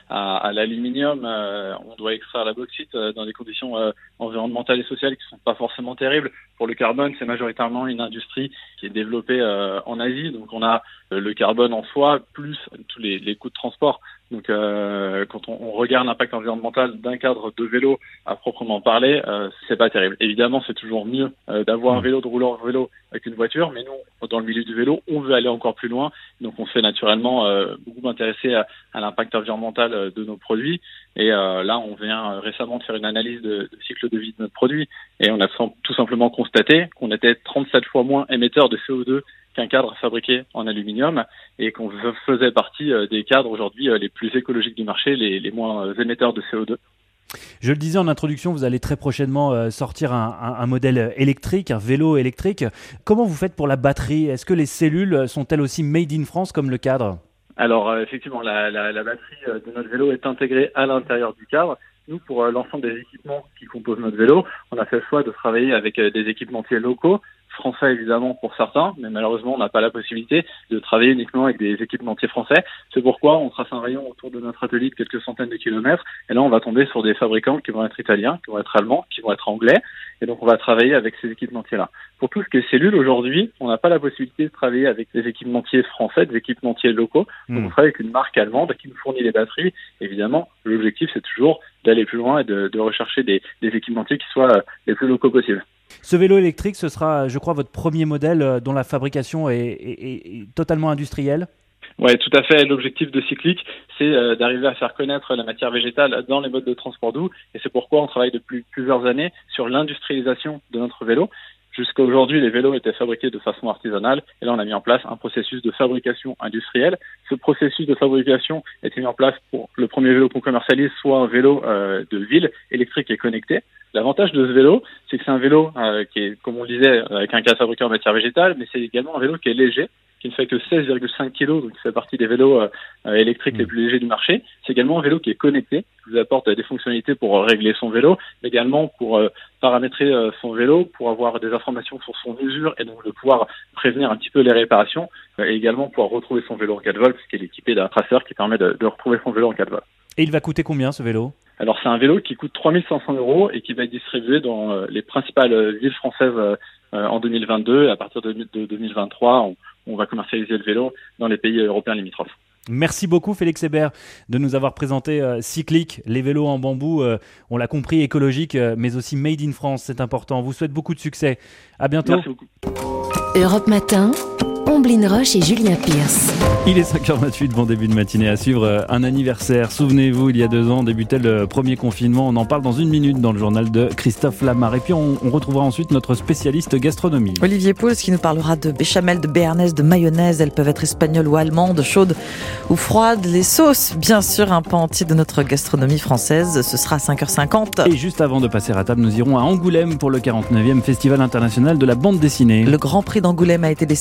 à l'aluminium, on doit extraire la bauxite dans des conditions environnementales et sociales qui sont pas forcément terribles. Pour le carbone, c'est majoritairement une industrie qui est développée en Asie. Donc on a le carbone en soi, plus tous les coûts de transport. Donc quand on regarde l'impact environnemental d'un cadre de vélo à proprement parler, c'est pas terrible. Évidemment, c'est toujours mieux d'avoir un vélo, de rouler en vélo avec une voiture, mais nous, dans le milieu du vélo, on veut aller encore plus loin. Donc on fait naturellement beaucoup m'intéresser à l'impact environnemental de nos produits. Et là, on vient récemment de faire une analyse de cycle de vie de notre produit. Et on a tout simplement constaté qu'on était 37 fois moins émetteur de CO2 qu'un cadre fabriqué en aluminium, et qu'on faisait partie des cadres aujourd'hui les plus écologiques du marché, les moins émetteurs de CO2. Je le disais en introduction, vous allez très prochainement sortir un modèle électrique, un vélo électrique. Comment vous faites pour la batterie ? Est-ce que les cellules sont-elles aussi made in France comme le cadre ? Alors effectivement, la batterie de notre vélo est intégrée à l'intérieur du cadre. Nous, pour l'ensemble des équipements qui composent notre vélo, on a fait le choix de travailler avec des équipementiers locaux, français évidemment pour certains, mais malheureusement on n'a pas la possibilité de travailler uniquement avec des équipementiers français. C'est pourquoi on trace un rayon autour de notre atelier de quelques centaines de kilomètres, et là on va tomber sur des fabricants qui vont être italiens, qui vont être allemands, qui vont être anglais, et donc on va travailler avec ces équipementiers-là. Pour tout ce qui est cellules, aujourd'hui, on n'a pas la possibilité de travailler avec des équipementiers français, des équipementiers locaux. Donc on travaille avec une marque allemande qui nous fournit les batteries. Évidemment, l'objectif c'est toujours d'aller plus loin et de rechercher des équipementiers qui soient les plus locaux possibles. Ce vélo électrique, ce sera, je crois, votre premier modèle dont la fabrication est totalement industrielle ? Oui, tout à fait. L'objectif de Cyclic, c'est d'arriver à faire connaître la matière végétale dans les modes de transport doux. Et c'est pourquoi on travaille depuis plusieurs années sur l'industrialisation de notre vélo. Jusqu'à aujourd'hui, les vélos étaient fabriqués de façon artisanale, et là on a mis en place un processus de fabrication industrielle. Ce processus de fabrication a été mis en place pour le premier vélo qu'on commercialise, soit un vélo de ville électrique et connecté. L'avantage de ce vélo, c'est que c'est un vélo qui est, comme on le disait, avec un cadre fabriqué en matière végétale, mais c'est également un vélo qui est léger, qui ne fait que 16,5 kg, donc il fait partie des vélos électriques les plus légers du marché. C'est également un vélo qui est connecté, qui vous apporte des fonctionnalités pour régler son vélo, mais également pour paramétrer son vélo, pour avoir des informations sur son usure et donc de pouvoir prévenir un petit peu les réparations, et également pouvoir retrouver son vélo en 4 vols, puisqu'il est équipé d'un traceur qui permet de retrouver son vélo en 4 vols. Et il va coûter combien ce vélo ? Alors c'est un vélo qui coûte 3 500 € et qui va être distribué dans les principales villes françaises en 2022. Et à partir de 2023, on va commercialiser le vélo dans les pays européens limitrophes. Merci beaucoup Félix Hébert de nous avoir présenté Cyclic, les vélos en bambou, on l'a compris, écologiques, mais aussi made in France, c'est important. On vous souhaite beaucoup de succès. À bientôt. Merci beaucoup. Europe Matin, Omblin Roche et Julien Pierce. Il est 5h28, bon début de matinée. À suivre un anniversaire. Souvenez-vous, il y a 2 ans, débutait le premier confinement. On en parle dans 1 minute dans le journal de Christophe Lamar. Et puis on retrouvera ensuite notre spécialiste gastronomie. Olivier Pouls qui nous parlera de béchamel, de béarnaise, de mayonnaise. Elles peuvent être espagnoles ou allemandes, chaudes ou froides. Les sauces, bien sûr, un pan entier de notre gastronomie française. Ce sera à 5h50. Et juste avant de passer à table, nous irons à Angoulême pour le 49e Festival international de la bande dessinée. Le Grand Prix d'Angoulême a été décerné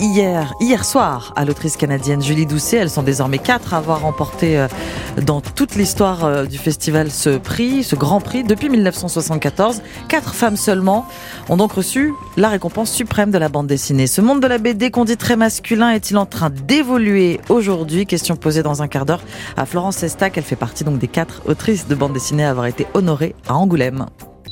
hier soir à l'autrice canadienne Julie Doucet. Elles sont désormais 4 à avoir remporté dans toute l'histoire du festival ce prix, ce grand prix depuis 1974. 4 femmes seulement ont donc reçu la récompense suprême de la bande dessinée. Ce monde de la BD qu'on dit très masculin est-il en train d'évoluer aujourd'hui? Question posée dans un quart d'heure à Florence Estac. Elle fait partie donc des 4 autrices de bande dessinée à avoir été honorées à Angoulême.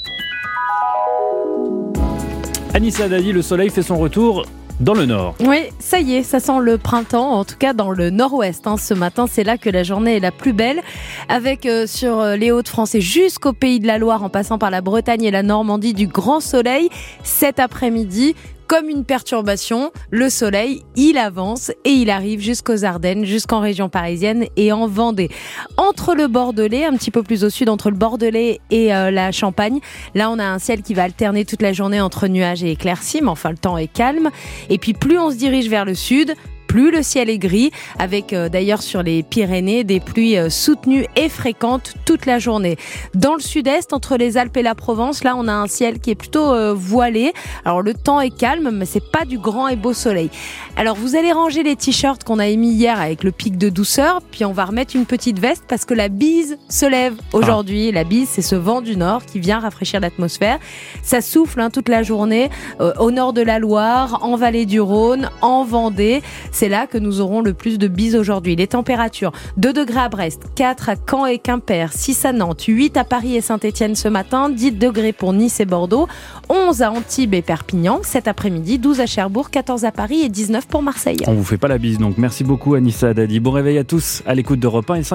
Anissa Dadi, le soleil fait son retour dans le nord. Oui, ça y est, ça sent le printemps, en tout cas dans le nord-ouest. Ce matin, c'est là que la journée est la plus belle, avec sur les Hauts-de-France et jusqu'au Pays de la Loire, en passant par la Bretagne et la Normandie, du grand soleil. Cet après-midi, comme une perturbation, le soleil, il avance et il arrive jusqu'aux Ardennes, jusqu'en région parisienne et en Vendée. Entre le Bordelais, un petit peu plus au sud, entre le Bordelais et la Champagne, là on a un ciel qui va alterner toute la journée entre nuages et éclaircies, mais enfin le temps est calme. Et puis plus on se dirige vers le sud, plus le ciel est gris, avec d'ailleurs sur les Pyrénées des pluies soutenues et fréquentes toute la journée. Dans le sud-est, entre les Alpes et la Provence, là on a un ciel qui est plutôt voilé. Alors le temps est calme, mais c'est pas du grand et beau soleil. Alors vous allez ranger les t-shirts qu'on a émis hier avec le pic de douceur, puis on va remettre une petite veste parce que la bise se lève aujourd'hui. La bise, c'est ce vent du nord qui vient rafraîchir l'atmosphère. Ça souffle toute la journée au nord de la Loire, en vallée du Rhône, en Vendée. C'est là que nous aurons le plus de bises aujourd'hui. Les températures, 2 degrés à Brest, 4 à Caen et Quimper, 6 à Nantes, 8 à Paris et Saint-Etienne ce matin, 10 degrés pour Nice et Bordeaux, 11 à Antibes et Perpignan, cet après-midi, 12 à Cherbourg, 14 à Paris et 19 pour Marseille. On vous fait pas la bise donc. Merci beaucoup Anissa Dadi. Bon réveil à tous à l'écoute d'Europe 1 et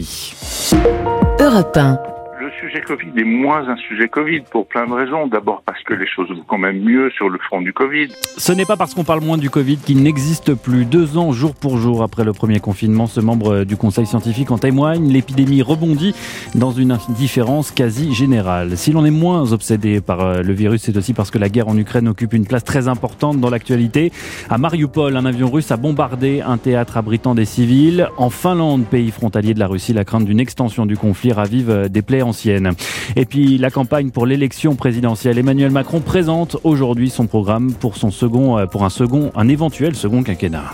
5h30. Europe 1. Le sujet Covid est moins un sujet Covid pour plein de raisons. D'abord parce que les choses vont quand même mieux sur le front du Covid. Ce n'est pas parce qu'on parle moins du Covid qu'il n'existe plus. 2 ans jour pour jour après le premier confinement, ce membre du conseil scientifique en témoigne. L'épidémie rebondit dans une indifférence quasi générale. Si l'on est moins obsédé par le virus, c'est aussi parce que la guerre en Ukraine occupe une place très importante dans l'actualité. À Mariupol, un avion russe a bombardé un théâtre abritant des civils. En Finlande, pays frontalier de la Russie, la crainte d'une extension du conflit ravive des plaies anciennes. Et puis la campagne pour l'élection présidentielle. Emmanuel Macron présente aujourd'hui son programme pour un éventuel second quinquennat.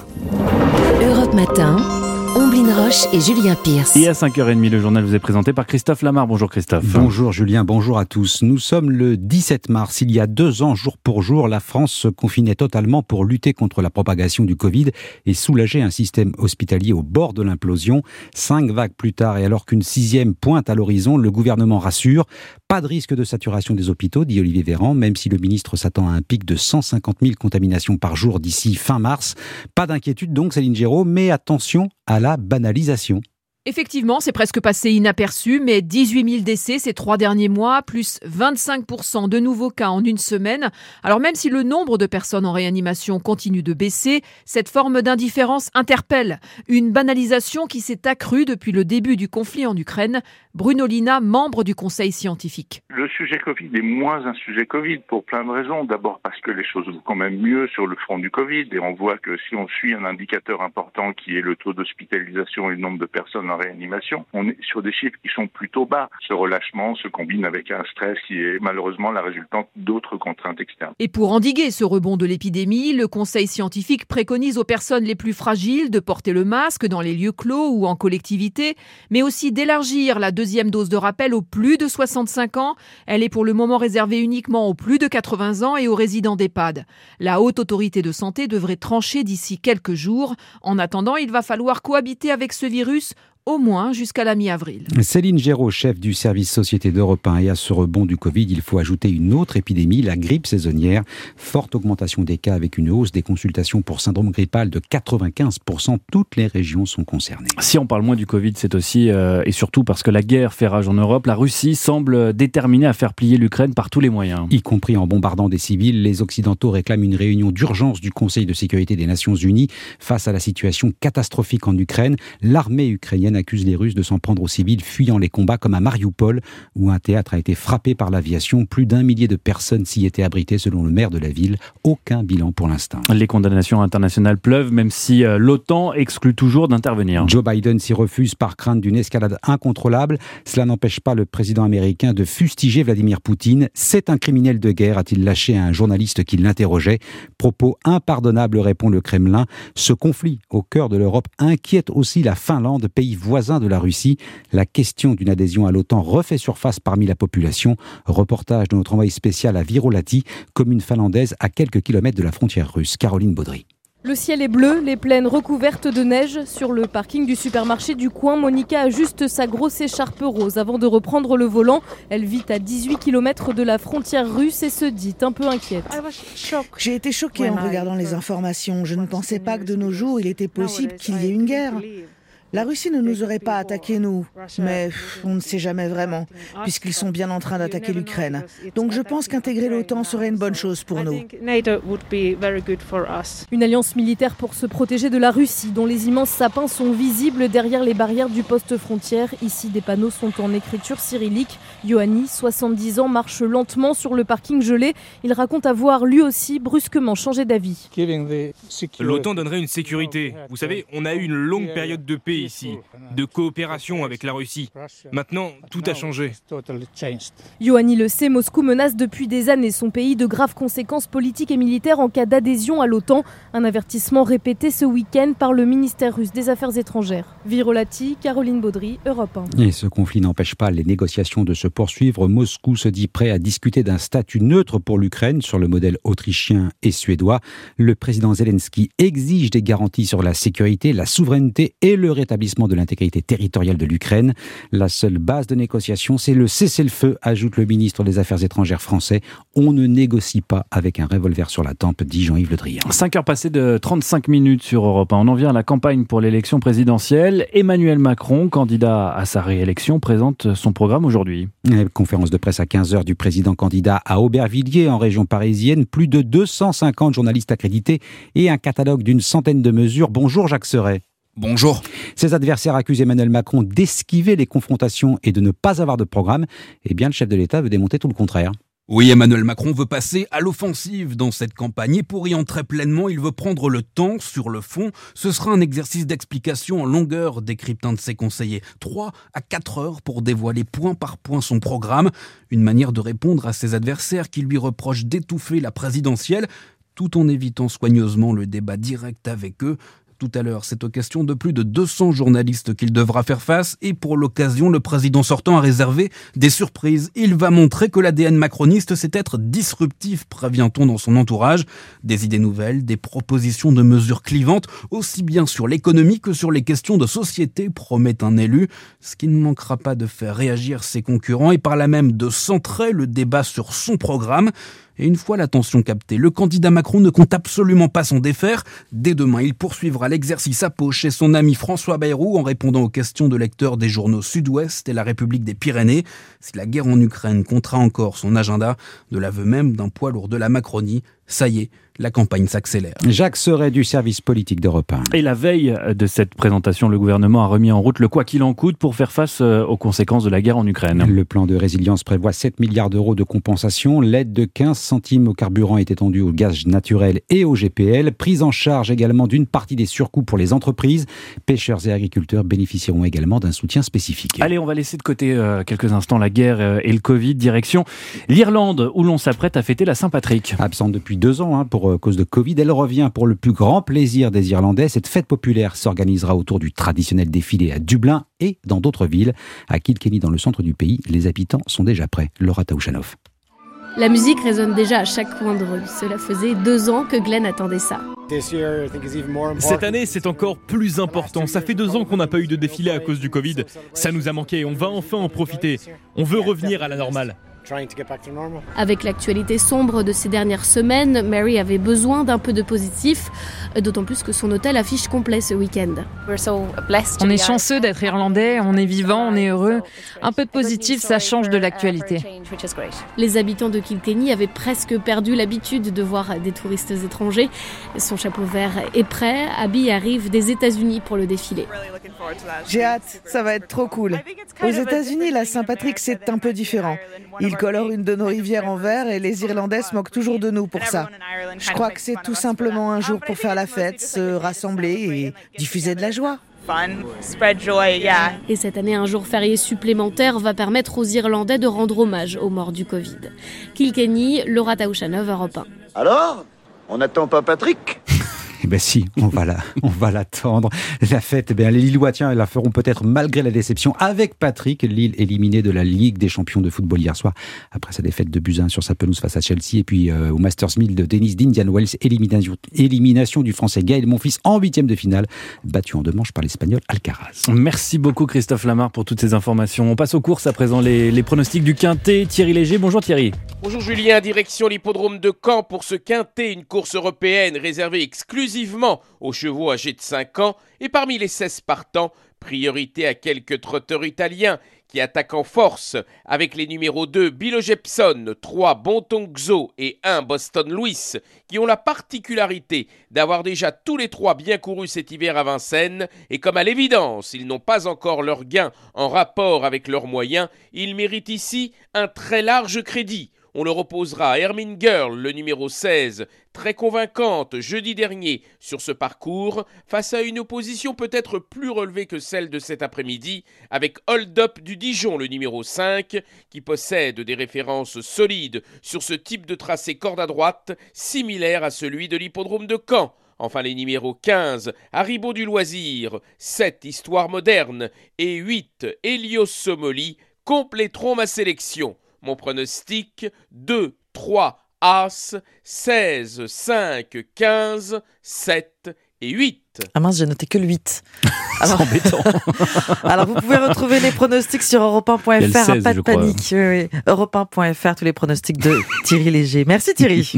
Europe Matin, Omblin Roche et Julien Pierce. Et à 5h30, le journal vous est présenté par Christophe Lamar. Bonjour Christophe. Bonjour Julien, bonjour à tous. Nous sommes le 17 mars. Il y a 2 ans, jour pour jour, la France se confinait totalement pour lutter contre la propagation du Covid et soulager un système hospitalier au bord de l'implosion. 5 vagues plus tard, et alors qu'une 6e pointe à l'horizon, le gouvernement rassure. Pas de risque de saturation des hôpitaux, dit Olivier Véran, même si le ministre s'attend à un pic de 150 000 contaminations par jour d'ici fin mars. Pas d'inquiétude donc, Céline Géraud, mais attention à la banalisation. Effectivement, c'est presque passé inaperçu, mais 18 000 décès ces 3 derniers mois, plus 25% de nouveaux cas en une semaine. Alors même si le nombre de personnes en réanimation continue de baisser, cette forme d'indifférence interpelle. Une banalisation qui s'est accrue depuis le début du conflit en Ukraine. Bruno Lina, membre du conseil scientifique. Le sujet Covid est moins un sujet Covid pour plein de raisons. D'abord parce que les choses vont quand même mieux sur le front du Covid et on voit que si on suit un indicateur important qui est le taux d'hospitalisation et le nombre de personnes en réanimation, on est sur des chiffres qui sont plutôt bas. Ce relâchement se combine avec un stress qui est malheureusement la résultante d'autres contraintes externes. Et pour endiguer ce rebond de l'épidémie, le conseil scientifique préconise aux personnes les plus fragiles de porter le masque dans les lieux clos ou en collectivité, mais aussi d'élargir la 2e dose de rappel aux plus de 65 ans. Elle est pour le moment réservée uniquement aux plus de 80 ans et aux résidents d'EHPAD. La Haute Autorité de Santé devrait trancher d'ici quelques jours. En attendant, il va falloir cohabiter avec ce virus au moins jusqu'à la mi-avril. Céline Géraud, chef du service Société d'Europe 1, et à ce rebond du Covid, il faut ajouter une autre épidémie, la grippe saisonnière. Forte augmentation des cas avec une hausse des consultations pour syndrome grippal de 95%. Toutes les régions sont concernées. Si on parle moins du Covid, c'est aussi et surtout parce que la guerre fait rage en Europe. La Russie semble déterminée à faire plier l'Ukraine par tous les moyens. Y compris en bombardant des civils, les Occidentaux réclament une réunion d'urgence du Conseil de sécurité des Nations Unies face à la situation catastrophique en Ukraine. L'armée ukrainienne accuse les Russes de s'en prendre aux civils fuyant les combats, comme à Mariupol, où un théâtre a été frappé par l'aviation. Plus d'1 millier de personnes s'y étaient abritées selon le maire de la ville. Aucun bilan pour l'instant. Les condamnations internationales pleuvent, même si l'OTAN exclut toujours d'intervenir. Joe Biden s'y refuse par crainte d'une escalade incontrôlable. Cela n'empêche pas le président américain de fustiger Vladimir Poutine. C'est un criminel de guerre, a-t-il lâché à un journaliste qui l'interrogeait. Propos impardonnables, répond le Kremlin. Ce conflit au cœur de l'Europe inquiète aussi la Finlande, pays voisin de la Russie. La question d'une adhésion à l'OTAN refait surface parmi la population. Reportage de notre envoyé spécial à Virolahti, commune finlandaise à quelques kilomètres de la frontière russe. Caroline Baudry. Le ciel est bleu, les plaines recouvertes de neige. Sur le parking du supermarché du coin, Monica ajuste sa grosse écharpe rose avant de reprendre le volant. Elle vit à 18 km de la frontière russe et se dit un peu inquiète. J'ai été choquée en regardant les informations. Je ne pensais pas que de nos jours, il était possible qu'il y ait une guerre. La Russie ne nous aurait pas attaqués, nous, mais on ne sait jamais vraiment, puisqu'ils sont bien en train d'attaquer l'Ukraine. Donc je pense qu'intégrer l'OTAN serait une bonne chose pour nous. Une alliance militaire pour se protéger de la Russie, dont les immenses sapins sont visibles derrière les barrières du poste frontière. Ici, des panneaux sont en écriture cyrillique. Ioannis, 70 ans, marche lentement sur le parking gelé. Il raconte avoir, lui aussi, brusquement changé d'avis. L'OTAN donnerait une sécurité. Vous savez, on a eu une longue période de paix ici, de coopération avec la Russie. Maintenant, tout a changé. Ioannis le sait, Moscou menace depuis des années son pays de graves conséquences politiques et militaires en cas d'adhésion à l'OTAN. Un avertissement répété ce week-end par le ministère russe des Affaires étrangères. Virolahti, Caroline Baudry, Europe 1. Et ce conflit n'empêche pas les négociations de se poursuivre. Moscou se dit prêt à discuter d'un statut neutre pour l'Ukraine sur le modèle autrichien et suédois. Le président Zelensky exige des garanties sur la sécurité, la souveraineté et le rétablissement de l'intégrité territoriale de l'Ukraine. La seule base de négociation, c'est le cessez-le-feu, ajoute le ministre des Affaires étrangères français. On ne négocie pas avec un revolver sur la tempe, dit Jean-Yves Le Drian. 5 heures passées de 35 minutes sur Europe 1. On en vient à la campagne pour l'élection présidentielle. Emmanuel Macron, candidat à sa réélection, présente son programme aujourd'hui. Conférence de presse à 15h du président candidat à Aubervilliers, en région parisienne. Plus de 250 journalistes accrédités et un catalogue d'une centaine de mesures. Bonjour Jacques Serret. Bonjour. Ses adversaires accusent Emmanuel Macron d'esquiver les confrontations et de ne pas avoir de programme. Eh bien, le chef de l'État veut démontrer tout le contraire. Oui, Emmanuel Macron veut passer à l'offensive dans cette campagne et pour y entrer pleinement, il veut prendre le temps. Sur le fond, ce sera un exercice d'explication en longueur, décrypte un de ses conseillers. 3 à 4 heures pour dévoiler point par point son programme. Une manière de répondre à ses adversaires qui lui reprochent d'étouffer la présidentielle, tout en évitant soigneusement le débat direct avec eux. Tout à l'heure, c'est aux questions de plus de 200 journalistes qu'il devra faire face et pour l'occasion, le président sortant a réservé des surprises. Il va montrer que l'ADN macroniste, c'est être disruptif, prévient-on dans son entourage. Des idées nouvelles, des propositions de mesures clivantes, aussi bien sur l'économie que sur les questions de société, promet un élu. Ce qui ne manquera pas de faire réagir ses concurrents et par là même de centrer le débat sur son programme. Et une fois l'attention captée, le candidat Macron ne compte absolument pas s'en défaire. Dès demain, il poursuivra l'exercice à Pau chez son ami François Bayrou en répondant aux questions de lecteurs des journaux Sud-Ouest et La République des Pyrénées. Si la guerre en Ukraine comptera encore son agenda, de l'aveu même d'un poids lourd de la Macronie, ça y est, la campagne s'accélère. Jacques Serret du service politique d'Europe 1. Et la veille de cette présentation, le gouvernement a remis en route le quoi qu'il en coûte pour faire face aux conséquences de la guerre en Ukraine. Le plan de résilience prévoit 7 milliards d'euros de compensation. L'aide de 15 centimes au carburant est étendue au gaz naturel et au GPL. Prise en charge également d'une partie des surcoûts pour les entreprises. Pêcheurs et agriculteurs bénéficieront également d'un soutien spécifique. Allez, on va laisser de côté quelques instants la guerre et le Covid. Direction l'Irlande, où l'on s'apprête à fêter la Saint-Patrick. Absente depuis 2 ans pour cause de Covid, elle revient pour le plus grand plaisir des Irlandais. Cette fête populaire s'organisera autour du traditionnel défilé à Dublin et dans d'autres villes. À Kilkenny, dans le centre du pays, les habitants sont déjà prêts. Laura Taouchanoff. La musique résonne déjà à chaque coin de rue. Cela faisait 2 ans que Glenn attendait ça. Cette année, c'est encore plus important. Ça fait 2 ans qu'on n'a pas eu de défilé à cause du Covid. Ça nous a manqué. On va enfin en profiter. On veut revenir à la normale. Avec l'actualité sombre de ces dernières semaines, Mary avait besoin d'un peu de positif, d'autant plus que son hôtel affiche complet ce week-end. On est chanceux d'être irlandais, on est vivant, on est heureux. Un peu de positif, ça change de l'actualité. Les habitants de Kilkenny avaient presque perdu l'habitude de voir des touristes étrangers. Son chapeau vert est prêt, Abby arrive des États-Unis pour le défilé. J'ai hâte, ça va être trop cool. Aux États-Unis, la Saint-Patrick, c'est un peu différent. Ils colorent une de nos rivières en vert et les Irlandais se moquent toujours de nous pour ça. Je crois que c'est tout simplement un jour pour faire la fête, se rassembler et diffuser de la joie. Et cette année, un jour férié supplémentaire va permettre aux Irlandais de rendre hommage aux morts du Covid. Kilkenny, Laura Taouchanov, Europe 1. Alors, on n'attend pas Patrick ? Eh bien si, on va l'attendre. La fête, les Lillois, la feront peut-être malgré la déception avec Patrick. Lille éliminée de la Ligue des champions de football hier soir après sa défaite de Buzyn sur sa pelouse face à Chelsea. Et puis au Masters 1000 de tennis d'Indian Wells, élimination du Français Gaël Monfils en 8e de finale, battu en 2 manches par l'Espagnol Alcaraz. Merci beaucoup Christophe Lamar pour toutes ces informations. On passe aux courses à présent, les pronostics du Quintet. Thierry Léger, bonjour Thierry. Bonjour Julien, direction l'hippodrome de Caen pour ce Quintet, une course européenne réservée exclusivement aux chevaux âgés de 5 ans et parmi les 16 partants, priorité à quelques trotteurs italiens qui attaquent en force avec les numéros 2 Bilo Jepson, 3 Bontongzo et 1 Boston Louis qui ont la particularité d'avoir déjà tous les 3 bien courus cet hiver à Vincennes et comme à l'évidence ils n'ont pas encore leur gain en rapport avec leurs moyens, ils méritent ici un très large crédit. On leur opposera Hermine Girl, le numéro 16, très convaincante jeudi dernier sur ce parcours, face à une opposition peut-être plus relevée que celle de cet après-midi, avec Hold Up du Dijon, le numéro 5, qui possède des références solides sur ce type de tracé corde à droite, similaire à celui de l'hippodrome de Caen. Enfin les numéros 15, Haribo du Loisir, 7, Histoire moderne et 8, Helios Somoli compléteront ma sélection. Mon pronostic, 2, 3, As, 16, 5, 15, 7 et 8. Ah mince, j'ai noté que le 8. Alors, c'est embêtant. Alors vous pouvez retrouver les pronostics sur europe1.fr, pas de panique. Oui. Europe1.fr, tous les pronostics de Thierry Léger. Merci Thierry.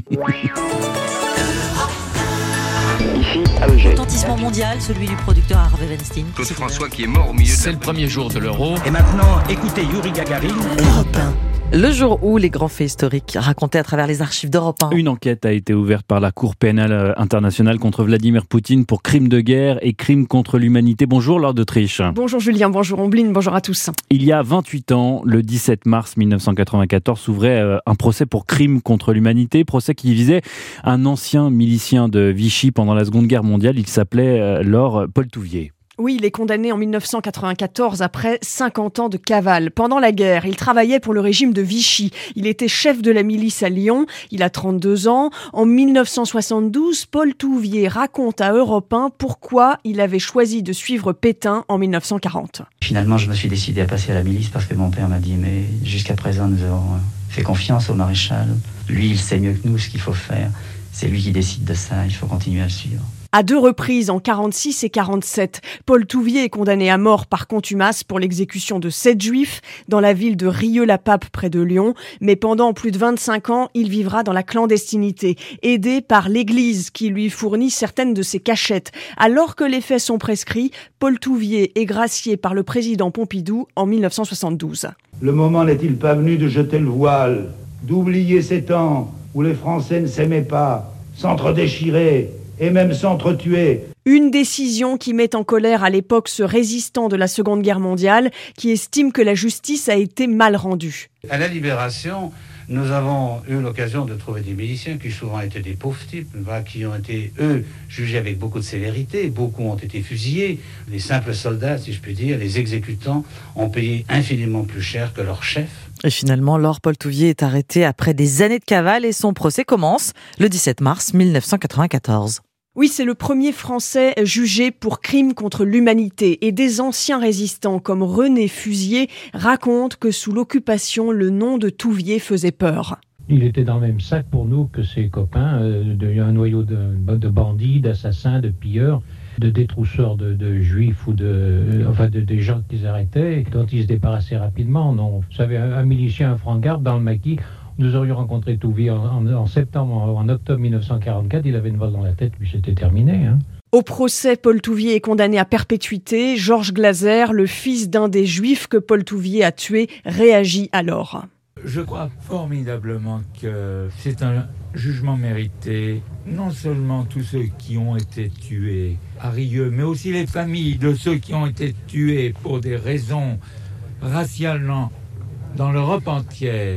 Retentissement mondial, celui du producteur Harvey Weinstein. Claude François qui est mort au milieu de... C'est le premier jour de l'Euro. Et maintenant, écoutez Yuri Gagarin. Europe 1. Le jour où les grands faits historiques racontés à travers les archives d'Europe 1. Une enquête a été ouverte par la Cour pénale internationale contre Vladimir Poutine pour crimes de guerre et crimes contre l'humanité. Bonjour Laure d'Autriche. Bonjour Julien, bonjour Ombline, bonjour à tous. Il y a 28 ans, le 17 mars 1994, s'ouvrait un procès pour crimes contre l'humanité, procès qui visait un ancien milicien de Vichy pendant la Seconde Guerre mondiale. Il s'appelait alors Paul Touvier. Oui, il est condamné en 1994 après 50 ans de cavale. Pendant la guerre, il travaillait pour le régime de Vichy. Il était chef de la milice à Lyon. Il a 32 ans. En 1972, Paul Touvier raconte à Europe 1 pourquoi il avait choisi de suivre Pétain en 1940. Finalement, je me suis décidé à passer à la milice parce que mon père m'a dit « Mais jusqu'à présent, nous avons fait confiance au maréchal. Lui, il sait mieux que nous ce qu'il faut faire. C'est lui qui décide de ça. Il faut continuer à le suivre. » À 2 reprises, en 46 et 47, Paul Touvier est condamné à mort par contumace pour l'exécution de 7 juifs dans la ville de Rieux-la-Pape près de Lyon. Mais pendant plus de 25 ans, il vivra dans la clandestinité, aidé par l'Église qui lui fournit certaines de ses cachettes. Alors que les faits sont prescrits, Paul Touvier est gracié par le président Pompidou en 1972. Le moment n'est-il pas venu de jeter le voile, d'oublier ces temps où les Français ne s'aimaient pas, s'entre-déchiraient et même s'entretuer. Une décision qui met en colère à l'époque ce résistant de la Seconde Guerre mondiale qui estime que la justice a été mal rendue. À la Libération, nous avons eu l'occasion de trouver des miliciens qui souvent étaient des pauvres types, qui ont été, eux, jugés avec beaucoup de sévérité. Beaucoup ont été fusillés. Les simples soldats, si je puis dire, les exécutants, ont payé infiniment plus cher que leur chef. Et finalement, Laure Paul Touvier est arrêté après des années de cavale et son procès commence le 17 mars 1994. Oui, c'est le premier Français jugé pour crimes contre l'humanité. Et des anciens résistants comme René Fusier racontent que sous l'occupation, le nom de Touvier faisait peur. Il était dans le même sac pour nous que ses copains, un noyau de bandits, d'assassins, de pilleurs, de détrousseurs de juifs ou des gens qu'ils arrêtaient et dont ils se débarrassaient rapidement. Non, vous savez, un milicien, un franc-garde dans le maquis. Nous aurions rencontré Touvier en octobre 1944, il avait une balle dans la tête, puis c'était terminé. Au procès, Paul Touvier est condamné à perpétuité. Georges Glaser, le fils d'un des juifs que Paul Touvier a tué, réagit alors. Je crois formidablement que c'est un jugement mérité, non seulement tous ceux qui ont été tués à Rieux, mais aussi les familles de ceux qui ont été tués pour des raisons raciales dans l'Europe entière,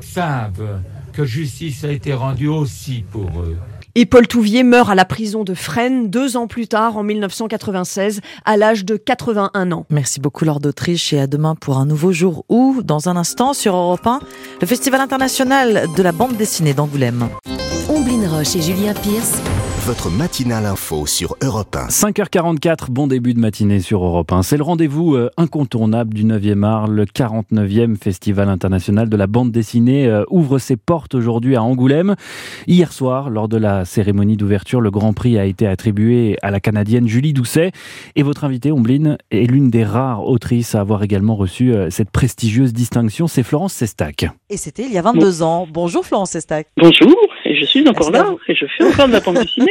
savent que justice a été rendue aussi pour eux. Et Paul Touvier meurt à la prison de Fresnes 2 ans plus tard, en 1996, à l'âge de 81 ans. Merci beaucoup Laure d'Autriche et à demain pour un nouveau jour où, dans un instant, sur Europe 1, le Festival international de la bande dessinée d'Angoulême. Omblin Roche et Julien Pierce. Votre matinale info sur Europe 1. 5h44, bon début de matinée sur Europe 1. C'est le rendez-vous incontournable du 9e art. Le 49e Festival international de la bande dessinée ouvre ses portes aujourd'hui à Angoulême. Hier soir, lors de la cérémonie d'ouverture, le Grand Prix a été attribué à la Canadienne Julie Doucet. Et votre invitée, Omblin, est l'une des rares autrices à avoir également reçu cette prestigieuse distinction. C'est Florence Sestac. Et c'était il y a 22 ans. Bonjour Florence Sestac. Bonjour, et je suis encore là, et je fais encore de la bande dessinée.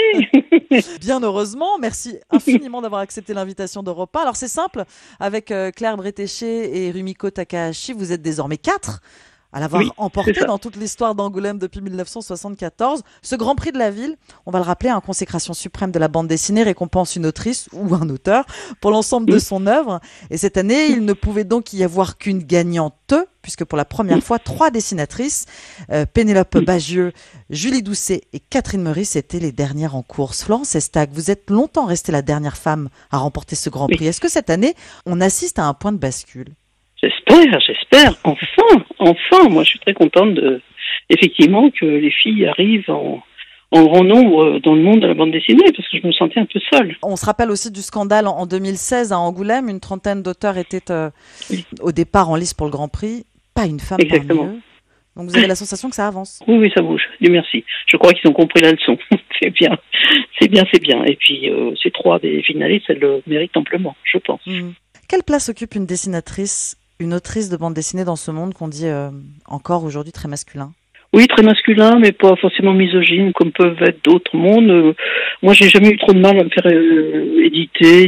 Bien heureusement, merci infiniment d'avoir accepté l'invitation d'Europe 1. Alors c'est simple, avec Claire Bretéché et Rumiko Takahashi, vous êtes désormais 4 à l'avoir emporté dans toute l'histoire d'Angoulême depuis 1974. Ce Grand Prix de la ville, on va le rappeler, une consécration suprême de la bande dessinée, récompense une autrice ou un auteur pour l'ensemble de son œuvre. Et cette année, il ne pouvait donc y avoir qu'une gagnante, puisque pour la première fois, 3 dessinatrices, Pénélope Bagieux, Julie Doucet et Catherine Meurice, étaient les dernières en course. Florence Sestac, vous êtes longtemps restée la dernière femme à remporter ce Grand Prix. Est-ce que cette année, on assiste à un point de bascule ? J'espère. Enfin. Moi, je suis très contente effectivement que les filles arrivent en grand nombre dans le monde de la bande dessinée, parce que je me sentais un peu seule. On se rappelle aussi du scandale en 2016 à Angoulême. Une trentaine d'auteurs étaient au départ en lice pour le Grand Prix. Pas une femme parmi eux. Donc vous avez la sensation que ça avance. Oui, ça bouge. Dieu merci. Je crois qu'ils ont compris la leçon. C'est bien. Et puis, ces 3 des finalistes, elles le méritent amplement, je pense. Quelle place occupe une dessinatrice, une autrice de bande dessinée dans ce monde qu'on dit encore aujourd'hui très masculin ? Oui, très masculin, mais pas forcément misogyne, comme peuvent être d'autres mondes. Moi, j'ai jamais eu trop de mal à me faire éditer,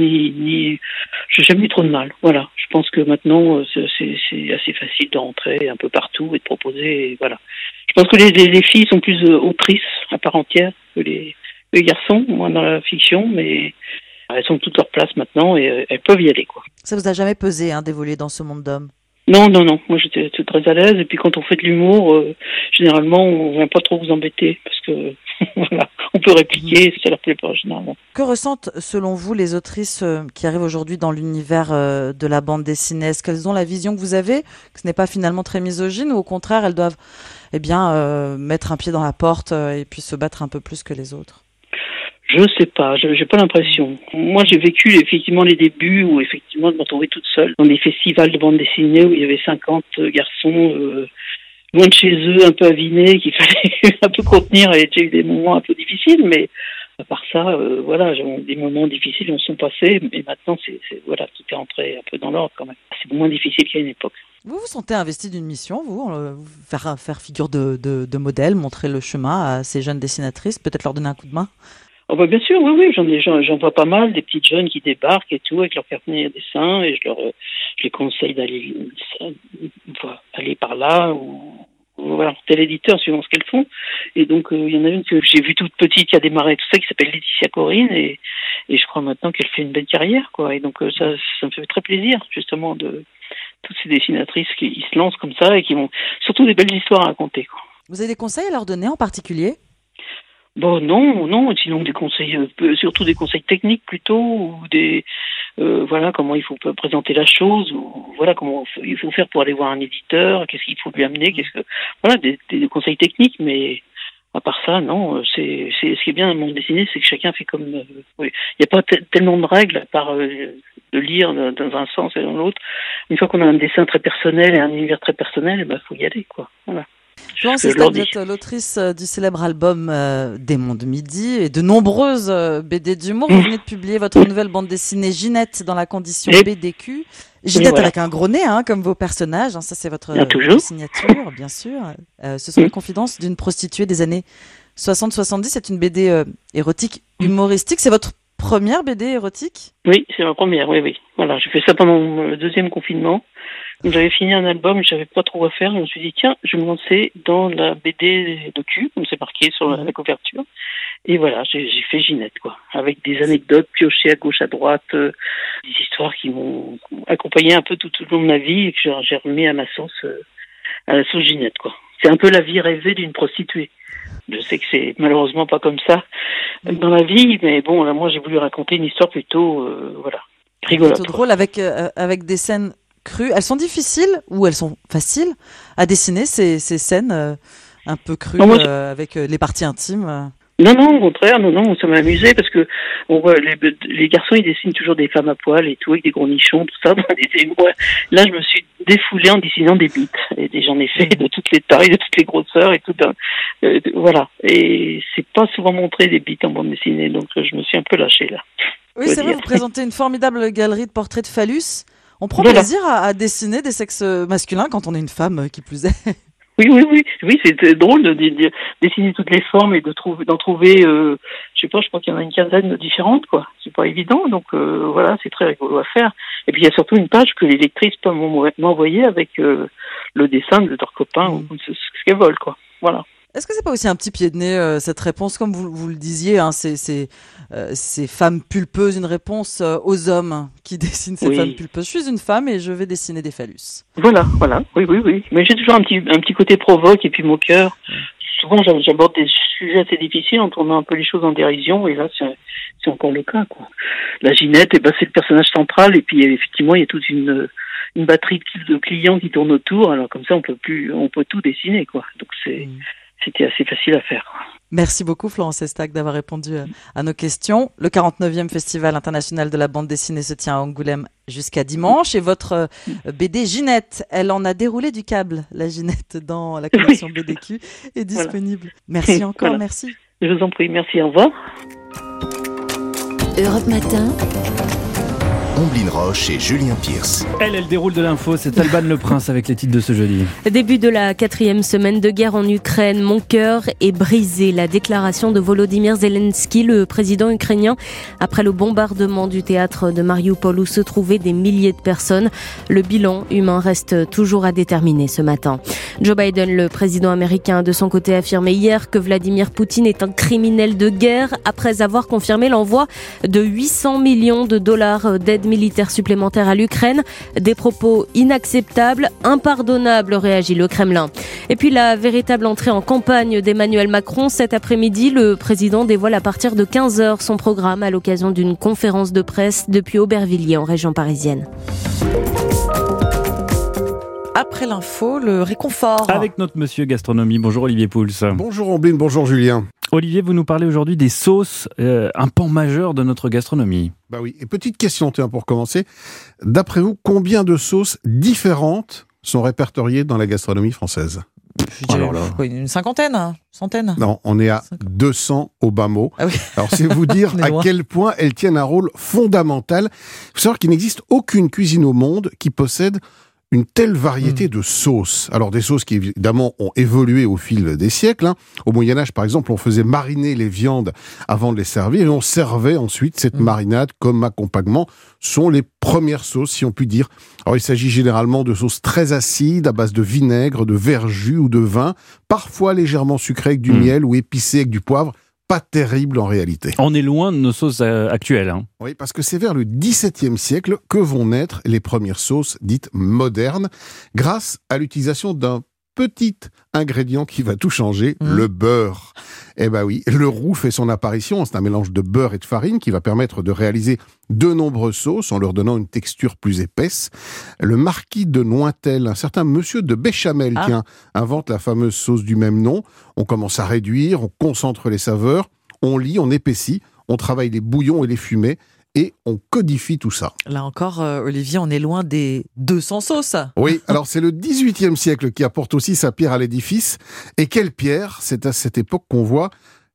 ni j'ai jamais eu trop de mal. Voilà. Je pense que maintenant, c'est assez facile de rentrer un peu partout et de proposer, et voilà. Je pense que les filles sont plus autrices à part entière que les garçons, moins dans la fiction, mais elles ont toute leur place maintenant et elles peuvent y aller, quoi. Ça vous a jamais pesé, d'évoluer dans ce monde d'hommes ? Non. Moi, j'étais très à l'aise. Et puis, quand on fait de l'humour, généralement, on ne vient pas trop vous embêter parce que, voilà, on peut répliquer, ça leur plaît pas, généralement. Que ressentent, selon vous, les autrices qui arrivent aujourd'hui dans l'univers de la bande dessinée ? Est-ce qu'elles ont la vision que vous avez, que ce n'est pas finalement très misogyne, ou au contraire, elles doivent, mettre un pied dans la porte et puis se battre un peu plus que les autres ? Je sais pas, j'ai pas l'impression. Moi, j'ai vécu effectivement les débuts où effectivement je me retrouvais toute seule dans des festivals de bande dessinée où il y avait 50 garçons loin de chez eux, un peu avinés, qu'il fallait un peu contenir, et j'ai eu des moments un peu difficiles, mais à part ça, des moments difficiles on sont passés, mais maintenant tout est rentré un peu dans l'ordre quand même. C'est moins difficile qu'à une époque. Vous vous sentez investi d'une mission, faire figure de modèle, montrer le chemin à ces jeunes dessinatrices, peut-être leur donner un coup de main ? Oh bah bien sûr, oui, j'en vois pas mal, des petites jeunes qui débarquent et tout, avec leur carnet à dessin, et je les conseille d'aller par là, ou voilà, tel éditeur, suivant ce qu'elles font. Et donc, il y en a une que j'ai vue toute petite, qui a démarré tout ça, qui s'appelle Laetitia Corinne, et je crois maintenant qu'elle fait une belle carrière, quoi. Et donc, ça me fait très plaisir, justement, de toutes ces dessinatrices qui se lancent comme ça, et qui ont surtout des belles histoires à raconter, quoi. Vous avez des conseils à leur donner en particulier ? Bon, non, sinon des conseils, surtout des conseils techniques plutôt, ou comment il faut présenter la chose, ou voilà, comment il faut faire pour aller voir un éditeur, qu'est-ce qu'il faut lui amener, des conseils techniques, mais à part ça, non, ce qui est bien dans le monde dessiné, c'est que chacun fait comme, il n'y a pas tellement de règles, à part de lire dans un sens et dans l'autre. Une fois qu'on a un dessin très personnel et un univers très personnel, faut y aller, quoi, voilà. Florence Sestac, vous êtes l'autrice du célèbre album Démons de Midi et de nombreuses BD d'humour. Vous venez de publier votre nouvelle bande dessinée Ginette dans la condition BDQ. Ginette avec un gros nez, comme vos personnages. Ça, c'est votre signature, bien sûr. Ce sont les confidences d'une prostituée des années 60-70. C'est une BD érotique, humoristique. C'est votre première BD érotique ? Oui, c'est ma première, oui. Voilà, j'ai fait ça pendant le 2e confinement. J'avais fini un album, je savais pas trop quoi faire. Je me suis dit, tiens, je vais me lancer dans la BD docu, comme c'est marqué sur la couverture. Et voilà, j'ai fait Ginette, quoi. Avec des anecdotes piochées à gauche, à droite, des histoires qui m'ont accompagné un peu tout au long de ma vie et que j'ai remis à la sauce Ginette, quoi. C'est un peu la vie rêvée d'une prostituée. Je sais que c'est malheureusement pas comme ça dans la vie, mais bon, là, moi, j'ai voulu raconter une histoire plutôt, rigolote. Plutôt drôle avec des scènes crues. Elles sont difficiles ou elles sont faciles à dessiner, ces scènes un peu crues avec les parties intimes Non, au contraire, non, ça m'a amusé parce que on voit les garçons, ils dessinent toujours des femmes à poil et tout, avec des gros nichons, tout ça. Là, je me suis défoulée en dessinant des bites. Et j'en ai fait de toutes les tailles, de toutes les grosseurs et tout. Voilà. Et c'est pas souvent montré des bites en bande dessinée, donc je me suis un peu lâchée là. Oui, c'est vrai, vous présentez une formidable galerie de portraits de phallus. On prend plaisir à dessiner des sexes masculins quand on est une femme, qui plus est. Oui, c'est drôle de dessiner toutes les formes et d'en trouver, je crois qu'il y en a une quinzaine différentes, quoi. C'est pas évident, donc voilà, c'est très rigolo à faire. Et puis il y a surtout une page que les lectrices peuvent m'envoyer avec le dessin de leur copain ou ce qu'elles veulent, quoi. Voilà. Est-ce que c'est pas aussi un petit pied de nez, cette réponse, comme vous le disiez, hein, ces femmes pulpeuses, une réponse aux hommes qui dessinent ces femmes pulpeuses. Je suis une femme et je vais dessiner des phallus. Voilà, oui. Mais j'ai toujours un petit côté provoque et puis moqueur. Souvent, j'aborde des sujets assez difficiles en tournant un peu les choses en dérision, et là, c'est encore le cas, quoi. La Ginette, c'est le personnage central, et puis effectivement, il y a toute une batterie de clients qui tournent autour, alors comme ça, on peut tout dessiner, quoi. Donc c'était assez facile à faire. Merci beaucoup Florence Estac d'avoir répondu à nos questions. Le 49e Festival international de la bande dessinée se tient à Angoulême jusqu'à dimanche. Et votre BD Ginette, elle en a déroulé du câble, la Ginette, dans la collection BDQ, est disponible. Voilà. Merci encore, merci. Je vous en prie, merci, au revoir. Europe Matin. Omblin Roche et Julien Pierce. Elle déroule de l'info, c'est Alban Le Prince avec les titres de ce jeudi. Début de la 4e semaine de guerre en Ukraine, mon cœur est brisé. La déclaration de Volodymyr Zelensky, le président ukrainien, après le bombardement du théâtre de Mariupol où se trouvaient des milliers de personnes. Le bilan humain reste toujours à déterminer ce matin. Joe Biden, le président américain, a de son côté affirmé hier que Vladimir Poutine est un criminel de guerre après avoir confirmé l'envoi de 800 millions de dollars d'aide militaire supplémentaire à l'Ukraine. Des propos inacceptables, impardonnables, réagit le Kremlin. Et puis la véritable entrée en campagne d'Emmanuel Macron cet après-midi. Le président dévoile à partir de 15h son programme à l'occasion d'une conférence de presse depuis Aubervilliers en région parisienne. Après l'info, le réconfort. Avec notre monsieur gastronomie. Bonjour Olivier Pouls. Bonjour Omblin, bonjour Julien. Olivier, vous nous parlez aujourd'hui des sauces, un pan majeur de notre gastronomie. Bah oui, et petite question pour commencer. D'après vous, combien de sauces différentes sont répertoriées dans la gastronomie française ? Une cinquantaine, centaine. Non, on est à 200 au bas mot. Ah oui. Alors c'est vous dire à quel point elles tiennent un rôle fondamental. Il faut savoir qu'il n'existe aucune cuisine au monde qui possède une telle variété de sauces. Alors des sauces qui évidemment ont évolué au fil des siècles. Au Moyen-Âge, par exemple, on faisait mariner les viandes avant de les servir et on servait ensuite cette marinade comme accompagnement. Ce sont les premières sauces, si on peut dire. Alors il s'agit généralement de sauces très acides à base de vinaigre, de verjus ou de vin, parfois légèrement sucrées avec du miel ou épicées avec du poivre. Pas terrible en réalité. On est loin de nos sauces actuelles. Oui, parce que c'est vers le XVIIe siècle que vont naître les premières sauces dites modernes, grâce à l'utilisation d'un petit ingrédient qui va tout changer, le beurre. Eh ben oui, le roux fait son apparition, c'est un mélange de beurre et de farine qui va permettre de réaliser de nombreuses sauces en leur donnant une texture plus épaisse. Le marquis de Nointel, un certain monsieur de Béchamel, invente la fameuse sauce du même nom. On commence à réduire, on concentre les saveurs, on lit, on épaissit, on travaille les bouillons et les fumées, et on codifie tout ça. Là encore, Olivier, on est loin des 200 sauces. Oui, alors c'est le XVIIIe siècle qui apporte aussi sa pierre à l'édifice. Et quelle pierre ? C'est à cette époque qu'on voit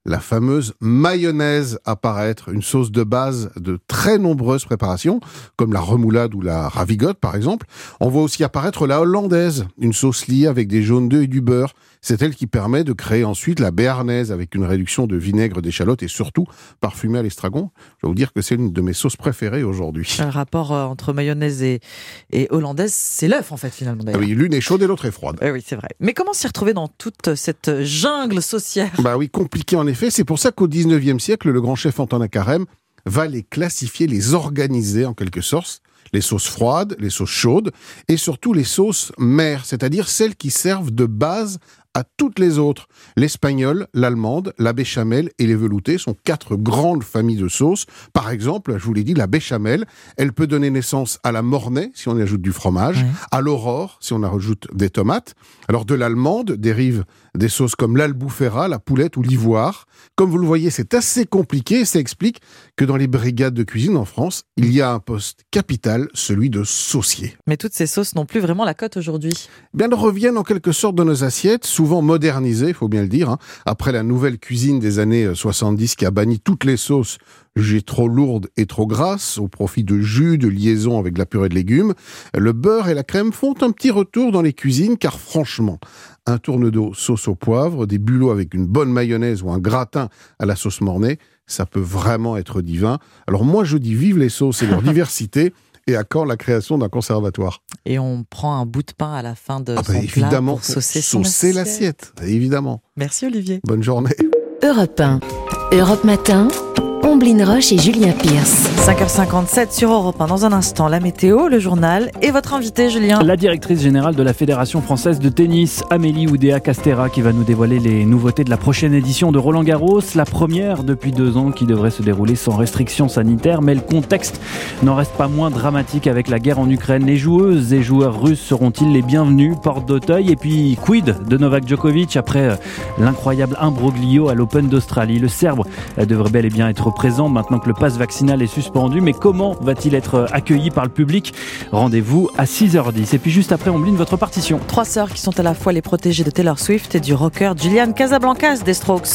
la fameuse mayonnaise apparaître, une sauce de base de très nombreuses préparations, comme la remoulade ou la ravigote par exemple. On voit aussi apparaître la hollandaise, une sauce liée avec des jaunes d'œufs et du beurre. C'est elle qui permet de créer ensuite la béarnaise avec une réduction de vinaigre, d'échalote et surtout parfumée à l'estragon. Je vais vous dire que c'est une de mes sauces préférées aujourd'hui. Le rapport entre mayonnaise et hollandaise, c'est l'œuf en fait finalement d'ailleurs. Oui, l'une est chaude et l'autre est froide. Oui, c'est vrai. Mais comment s'y retrouver dans toute cette jungle saucière ? Oui, compliqué en effet. C'est pour ça qu'au 19e siècle, le grand chef Antonin Carême va les classifier, les organiser en quelque sorte. Les sauces froides, les sauces chaudes et surtout les sauces mères, c'est-à-dire celles qui servent de base à toutes les autres. L'espagnole, l'allemande, la béchamel et les veloutés sont 4 grandes familles de sauces. Par exemple, je vous l'ai dit, la béchamel, elle peut donner naissance à la mornay si on y ajoute du fromage, à l'aurore si on y ajoute des tomates. Alors de l'allemande dérivent des sauces comme l'albufera, la poulette ou l'ivoire. Comme vous le voyez, c'est assez compliqué et ça explique que dans les brigades de cuisine en France, il y a un poste capital, celui de saucier. Mais toutes ces sauces n'ont plus vraiment la cote aujourd'hui. Elles reviennent en quelque sorte dans nos assiettes, souvent modernisées, il faut bien le dire, après la nouvelle cuisine des années 70 qui a banni toutes les sauces jugées trop lourdes et trop grasses, au profit de jus, de liaison avec de la purée de légumes. Le beurre et la crème font un petit retour dans les cuisines, car franchement, un tourne d'eau sauce au poivre, des bulots avec une bonne mayonnaise ou un gratin à la sauce mornay, ça peut vraiment être divin. Alors moi je dis vive les sauces et leur diversité, et à quand la création d'un conservatoire ? Et on prend un bout de pain à la fin de son évidemment, plat pour saucer l'assiette, évidemment. Merci Olivier. Bonne journée. Europe 1, Europe Matin, Omblin Roche et Julien Pierce. 5h57 sur Europe 1. Dans un instant, la météo, le journal et votre invité, Julien. La directrice générale de la Fédération française de tennis, Amélie Oudéa-Castéra, qui va nous dévoiler les nouveautés de la prochaine édition de Roland-Garros. La première depuis 2 ans qui devrait se dérouler sans restrictions sanitaires. Mais le contexte n'en reste pas moins dramatique avec la guerre en Ukraine. Les joueuses et joueurs russes seront-ils les bienvenus? Porte d'Auteuil. Et puis, quid de Novak Djokovic après l'incroyable imbroglio à l'Open d'Australie? Le Serbe devrait bel et bien être présent maintenant que le pass vaccinal est suspendu, mais comment va-t-il être accueilli par le public? Rendez-vous à 6h10. Et puis juste après, on blind votre partition. 3 sœurs qui sont à la fois les protégées de Taylor Swift et du rocker Julian Casablancas des Strokes.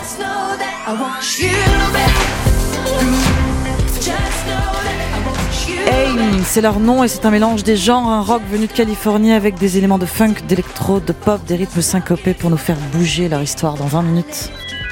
AIM, c'est leur nom et c'est un mélange des genres, un rock venu de Californie avec des éléments de funk, d'électro, de pop, des rythmes syncopés pour nous faire bouger leur histoire dans 20 minutes.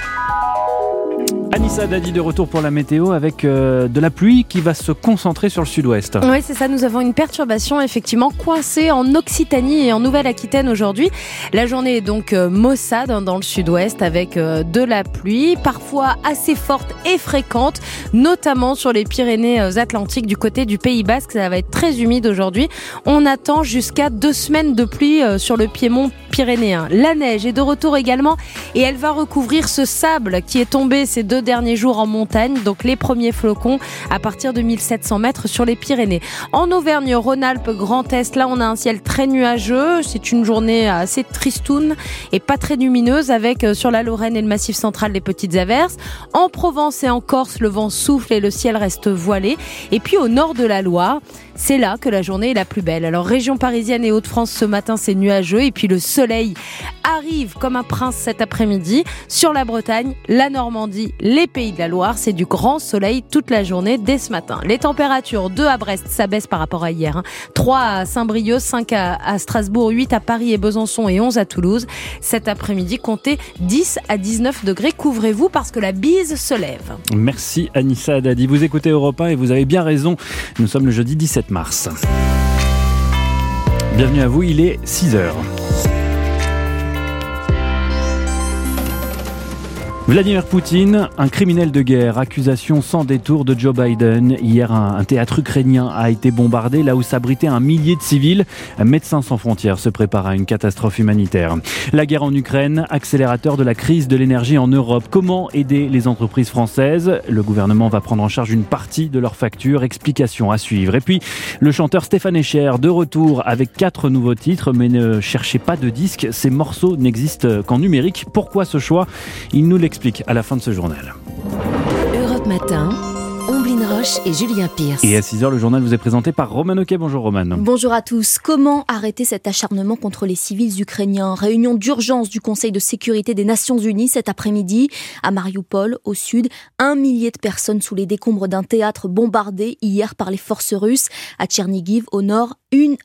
Anissa Dadi de retour pour la météo avec de la pluie qui va se concentrer sur le sud-ouest. Oui, c'est ça. Nous avons une perturbation effectivement coincée en Occitanie et en Nouvelle-Aquitaine aujourd'hui. La journée est donc maussade dans le sud-ouest avec de la pluie, parfois assez forte et fréquente, notamment sur les Pyrénées-Atlantiques du côté du Pays Basque. Ça va être très humide aujourd'hui. On attend jusqu'à 2 semaines de pluie sur le piémont pyrénéen. La neige est de retour également et elle va recouvrir ce sable qui est tombé ces 2 derniers jours en montagne, donc les premiers flocons à partir de 1700 mètres sur les Pyrénées. En Auvergne-Rhône-Alpes, Grand Est, là on a un ciel très nuageux, c'est une journée assez tristoune et pas très lumineuse avec sur la Lorraine et le Massif central les petites averses. En Provence et en Corse, le vent souffle et le ciel reste voilé. Et puis au nord de la Loire, c'est là que la journée est la plus belle. Alors région parisienne et Hauts-de-France ce matin c'est nuageux et puis le soleil arrive comme un prince cet après-midi sur la Bretagne, la Normandie, les Pays de la Loire. C'est du grand soleil toute la journée dès ce matin. Les températures, 2 à Brest, ça baisse par rapport à hier. 3 à Saint-Brieuc, 5 à Strasbourg, 8 à Paris et Besançon et 11 à Toulouse. Cet après-midi, comptez 10 à 19 degrés. Couvrez-vous parce que la bise se lève. Merci Anissa Dadi. Vous écoutez Europe 1 et vous avez bien raison. Nous sommes le jeudi 17 mars. Bienvenue à vous, il est 6h. Vladimir Poutine, un criminel de guerre, accusation sans détour de Joe Biden. Hier, un théâtre ukrainien a été bombardé, là où s'abritaient 1 millier de civils. Médecins sans frontières se prépare à une catastrophe humanitaire. La guerre en Ukraine, accélérateur de la crise de l'énergie en Europe. Comment aider les entreprises françaises? Le gouvernement va prendre en charge une partie de leurs factures. Explication à suivre. Et puis, le chanteur Stéphane Echer, de retour avec 4 nouveaux titres, mais ne cherchez pas de disques. Ces morceaux n'existent qu'en numérique. Pourquoi ce choix? Il nous l'explique à la fin de ce journal. Europe Matin, Omblin Roche Roche et Julien Pierce. Et à 6h, le journal vous est présenté par Roman Oquet. Bonjour Roman. Bonjour à tous. Comment arrêter cet acharnement contre les civils ukrainiens ? Réunion d'urgence du Conseil de sécurité des Nations Unies cet après-midi. À Mariupol, au sud, 1 millier de personnes sous les décombres d'un théâtre bombardé hier par les forces russes. À Tchernigiv, au nord, une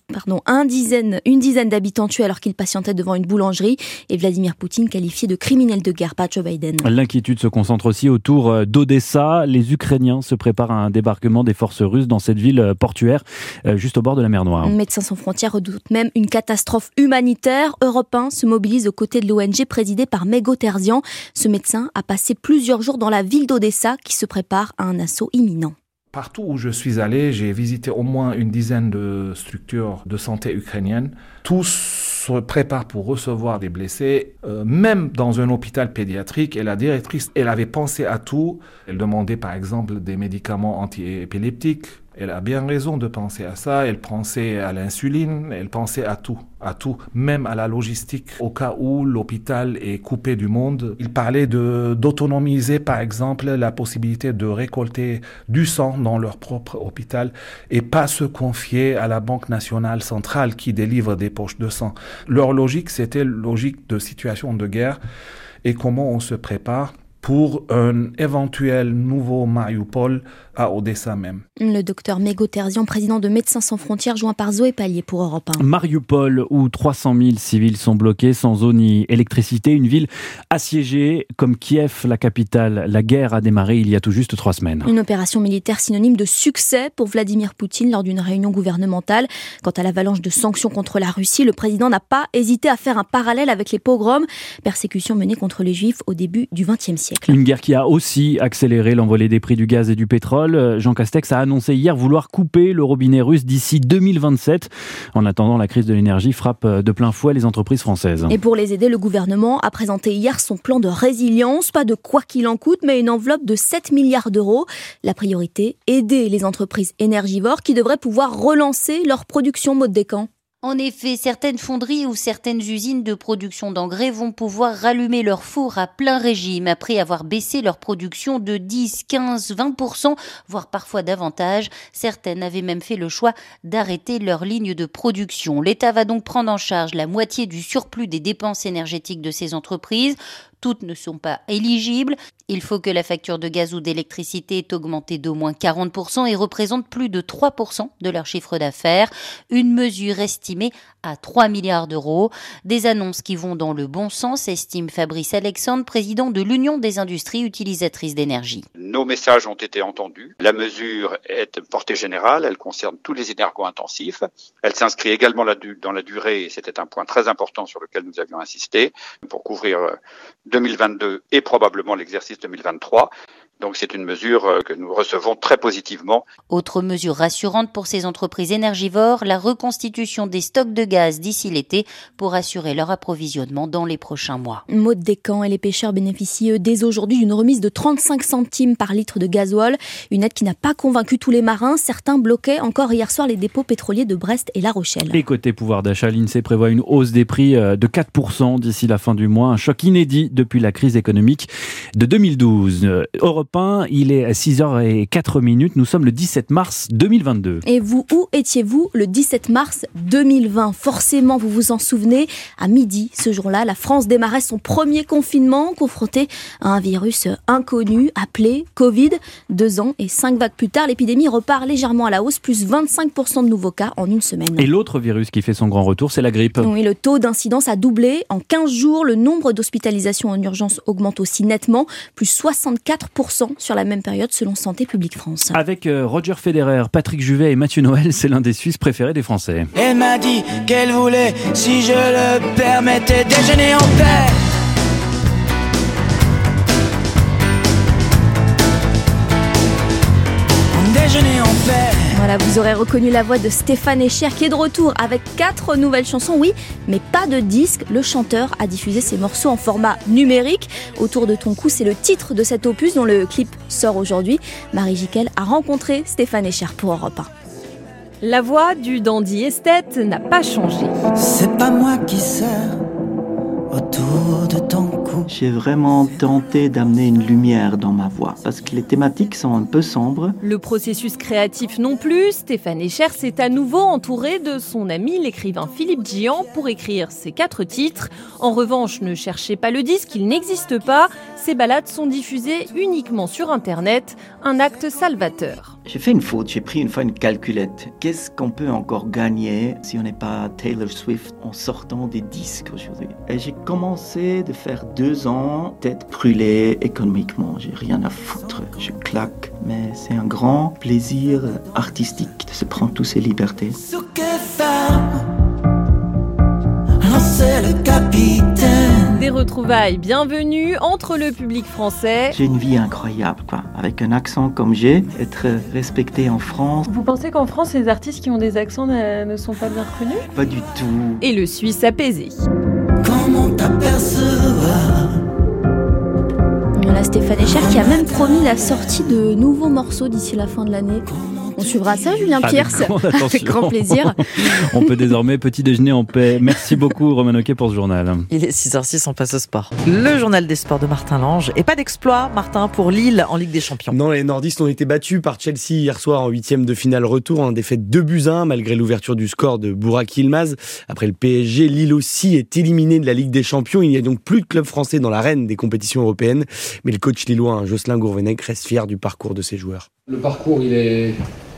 dizaine d'habitants tués alors qu'ils patientaient devant une boulangerie. Et Vladimir Poutine qualifié de criminel de guerre par Joe Biden. L'inquiétude se concentre aussi autour d'Odessa. Les Ukrainiens se préparent à un débarquement des forces russes dans cette ville portuaire, juste au bord de la mer Noire. Médecins sans frontières redoute même une catastrophe humanitaire. Europe 1 se mobilise aux côtés de l'ONG présidée par Mego Terzian. Ce médecin a passé plusieurs jours dans la ville d'Odessa qui se prépare à un assaut imminent. Partout où je suis allé, j'ai visité au moins une dizaine de structures de santé ukrainiennes. Tous se préparent pour recevoir des blessés, même dans un hôpital pédiatrique. Et la directrice, elle avait pensé à tout. Elle demandait par exemple des médicaments anti-épileptiques. Elle a bien raison de penser à ça. Elle pensait à l'insuline, elle pensait à tout, même à la logistique, au cas où l'hôpital est coupé du monde. Il parlait d'autonomiser, par exemple, la possibilité de récolter du sang dans leur propre hôpital et pas se confier à la Banque nationale centrale qui délivre des poches de sang. Leur logique, c'était logique de situation de guerre et comment on se prépare pour un éventuel nouveau Mariupol à Odessa même. Le docteur Mego Terzian, président de Médecins sans frontières, joint par Zoé Pallier pour Europe 1. Mariupol, où 300 000 civils sont bloqués sans eau ni électricité, une ville assiégée comme Kiev, la capitale. La guerre a démarré il y a tout juste 3 semaines. Une opération militaire synonyme de succès pour Vladimir Poutine lors d'une réunion gouvernementale. Quant à l'avalanche de sanctions contre la Russie, le président n'a pas hésité à faire un parallèle avec les pogroms, persécutions menées contre les Juifs au début du XXe siècle. Une guerre qui a aussi accéléré l'envolée des prix du gaz et du pétrole. Jean Castex a annoncé hier vouloir couper le robinet russe d'ici 2027. En attendant, la crise de l'énergie frappe de plein fouet les entreprises françaises. Et pour les aider, le gouvernement a présenté hier son plan de résilience. Pas de quoi qu'il en coûte, mais une enveloppe de 7 milliards d'euros. La priorité, aider les entreprises énergivores qui devraient pouvoir relancer leur production. Maud Descamps. En effet, certaines fonderies ou certaines usines de production d'engrais vont pouvoir rallumer leur four à plein régime après avoir baissé leur production de 10, 15, 20%, voire parfois davantage. Certaines avaient même fait le choix d'arrêter leur ligne de production. L'État va donc prendre en charge la moitié du surplus des dépenses énergétiques de ces entreprises. Toutes ne sont pas éligibles. Il faut que la facture de gaz ou d'électricité ait augmenté d'au moins 40% et représente plus de 3% de leur chiffre d'affaires. Une mesure estimée à 3 milliards d'euros. Des annonces qui vont dans le bon sens, estime Fabrice Alexandre, président de l'Union des industries utilisatrices d'énergie. Nos messages ont été entendus. La mesure est de portée générale. Elle concerne tous les énergo-intensifs. Elle s'inscrit également dans la durée, et c'était un point très important sur lequel nous avions insisté, pour couvrir 2022 et probablement l'exercice 2023. Donc c'est une mesure que nous recevons très positivement. Autre mesure rassurante pour ces entreprises énergivores, la reconstitution des stocks de gaz d'ici l'été pour assurer leur approvisionnement dans les prochains mois. Maud Descamps et les pêcheurs bénéficient dès aujourd'hui d'une remise de 35 centimes par litre de gasoil. Une aide qui n'a pas convaincu tous les marins. Certains bloquaient encore hier soir les dépôts pétroliers de Brest et La Rochelle. Et côté pouvoir d'achat, l'INSEE prévoit une hausse des prix de 4% d'ici la fin du mois. Un choc inédit depuis la crise économique de 2012. Europe 1, il est à 6h04. Nous sommes le 17 mars 2022. Et vous, où étiez-vous le 17 mars 2020 ? Forcément, vous vous en souvenez, à midi, ce jour-là, la France démarrait son premier confinement, confrontée à un virus inconnu, appelé Covid. 2 ans et 5 vagues plus tard, l'épidémie repart légèrement à la hausse, plus 25% de nouveaux cas en une semaine. Et l'autre virus qui fait son grand retour, c'est la grippe. Oui, le taux d'incidence a doublé. En 15 jours, le nombre d'hospitalisations en urgence augmente aussi nettement, plus 64% sur la même période selon Santé publique France. Avec Roger Federer, Patrick Juvet et Mathieu Noël, c'est l'un des Suisses préférés des Français. Elle m'a dit qu'elle voulait, si je le permettais, déjeuner en paix. Déjeuner en paix. Voilà, vous aurez reconnu la voix de Stéphane Echer qui est de retour avec 4 nouvelles chansons, oui, mais pas de disque. Le chanteur a diffusé ses morceaux en format numérique. Autour de ton cou, c'est le titre de cet opus dont le clip sort aujourd'hui. Marie Jiquel a rencontré Stéphane Echer pour Europe 1. La voix du dandy esthète n'a pas changé. C'est pas moi qui sers autour de ton cou. J'ai vraiment tenté d'amener une lumière dans ma voix, parce que les thématiques sont un peu sombres. Le processus créatif non plus, Stéphane Echer s'est à nouveau entouré de son ami l'écrivain Philippe Djian pour écrire ses 4 titres. En revanche, ne cherchez pas le disque, il n'existe pas. Ces ballades sont diffusées uniquement sur Internet, un acte salvateur. J'ai fait une faute, j'ai pris une fois une calculette. Qu'est-ce qu'on peut encore gagner si on n'est pas Taylor Swift en sortant des disques aujourd'hui? Et j'ai commencé de faire 2 ans tête brûlée économiquement. J'ai rien à foutre, je claque. Mais c'est un grand plaisir artistique de se prendre toutes ces libertés. C'est le capitaine. Des retrouvailles bienvenues entre le public français. J'ai une vie incroyable, quoi. Avec un accent comme j'ai, être respecté en France. Vous pensez qu'en France, les artistes qui ont des accents ne sont pas bien reconnus? Pas du tout. Et le Suisse apaisé. Comment t'apercevoir? Voilà Stéphane Echer qui a même promis la sortie de nouveaux morceaux d'ici la fin de l'année. On suivra ça, Julien Pierce. Avec grand plaisir. On peut désormais petit déjeuner en paix. Merci beaucoup, Roman Oquet, pour ce journal. Il est 6h06, on passe au sport. Le journal des sports de Martin Lange. Et pas d'exploit, Martin, pour Lille en Ligue des Champions. Non, les nordistes ont été battus par Chelsea hier soir en 8e de finale retour, en défaite 2-1, malgré l'ouverture du score de Burak Yilmaz. Après le PSG, Lille aussi est éliminé de la Ligue des Champions. Il n'y a donc plus de club français dans l'arène des compétitions européennes. Mais le coach lillois, Jocelyn Gourvenec, reste fier du parcours de ses joueurs. Le parcours, il est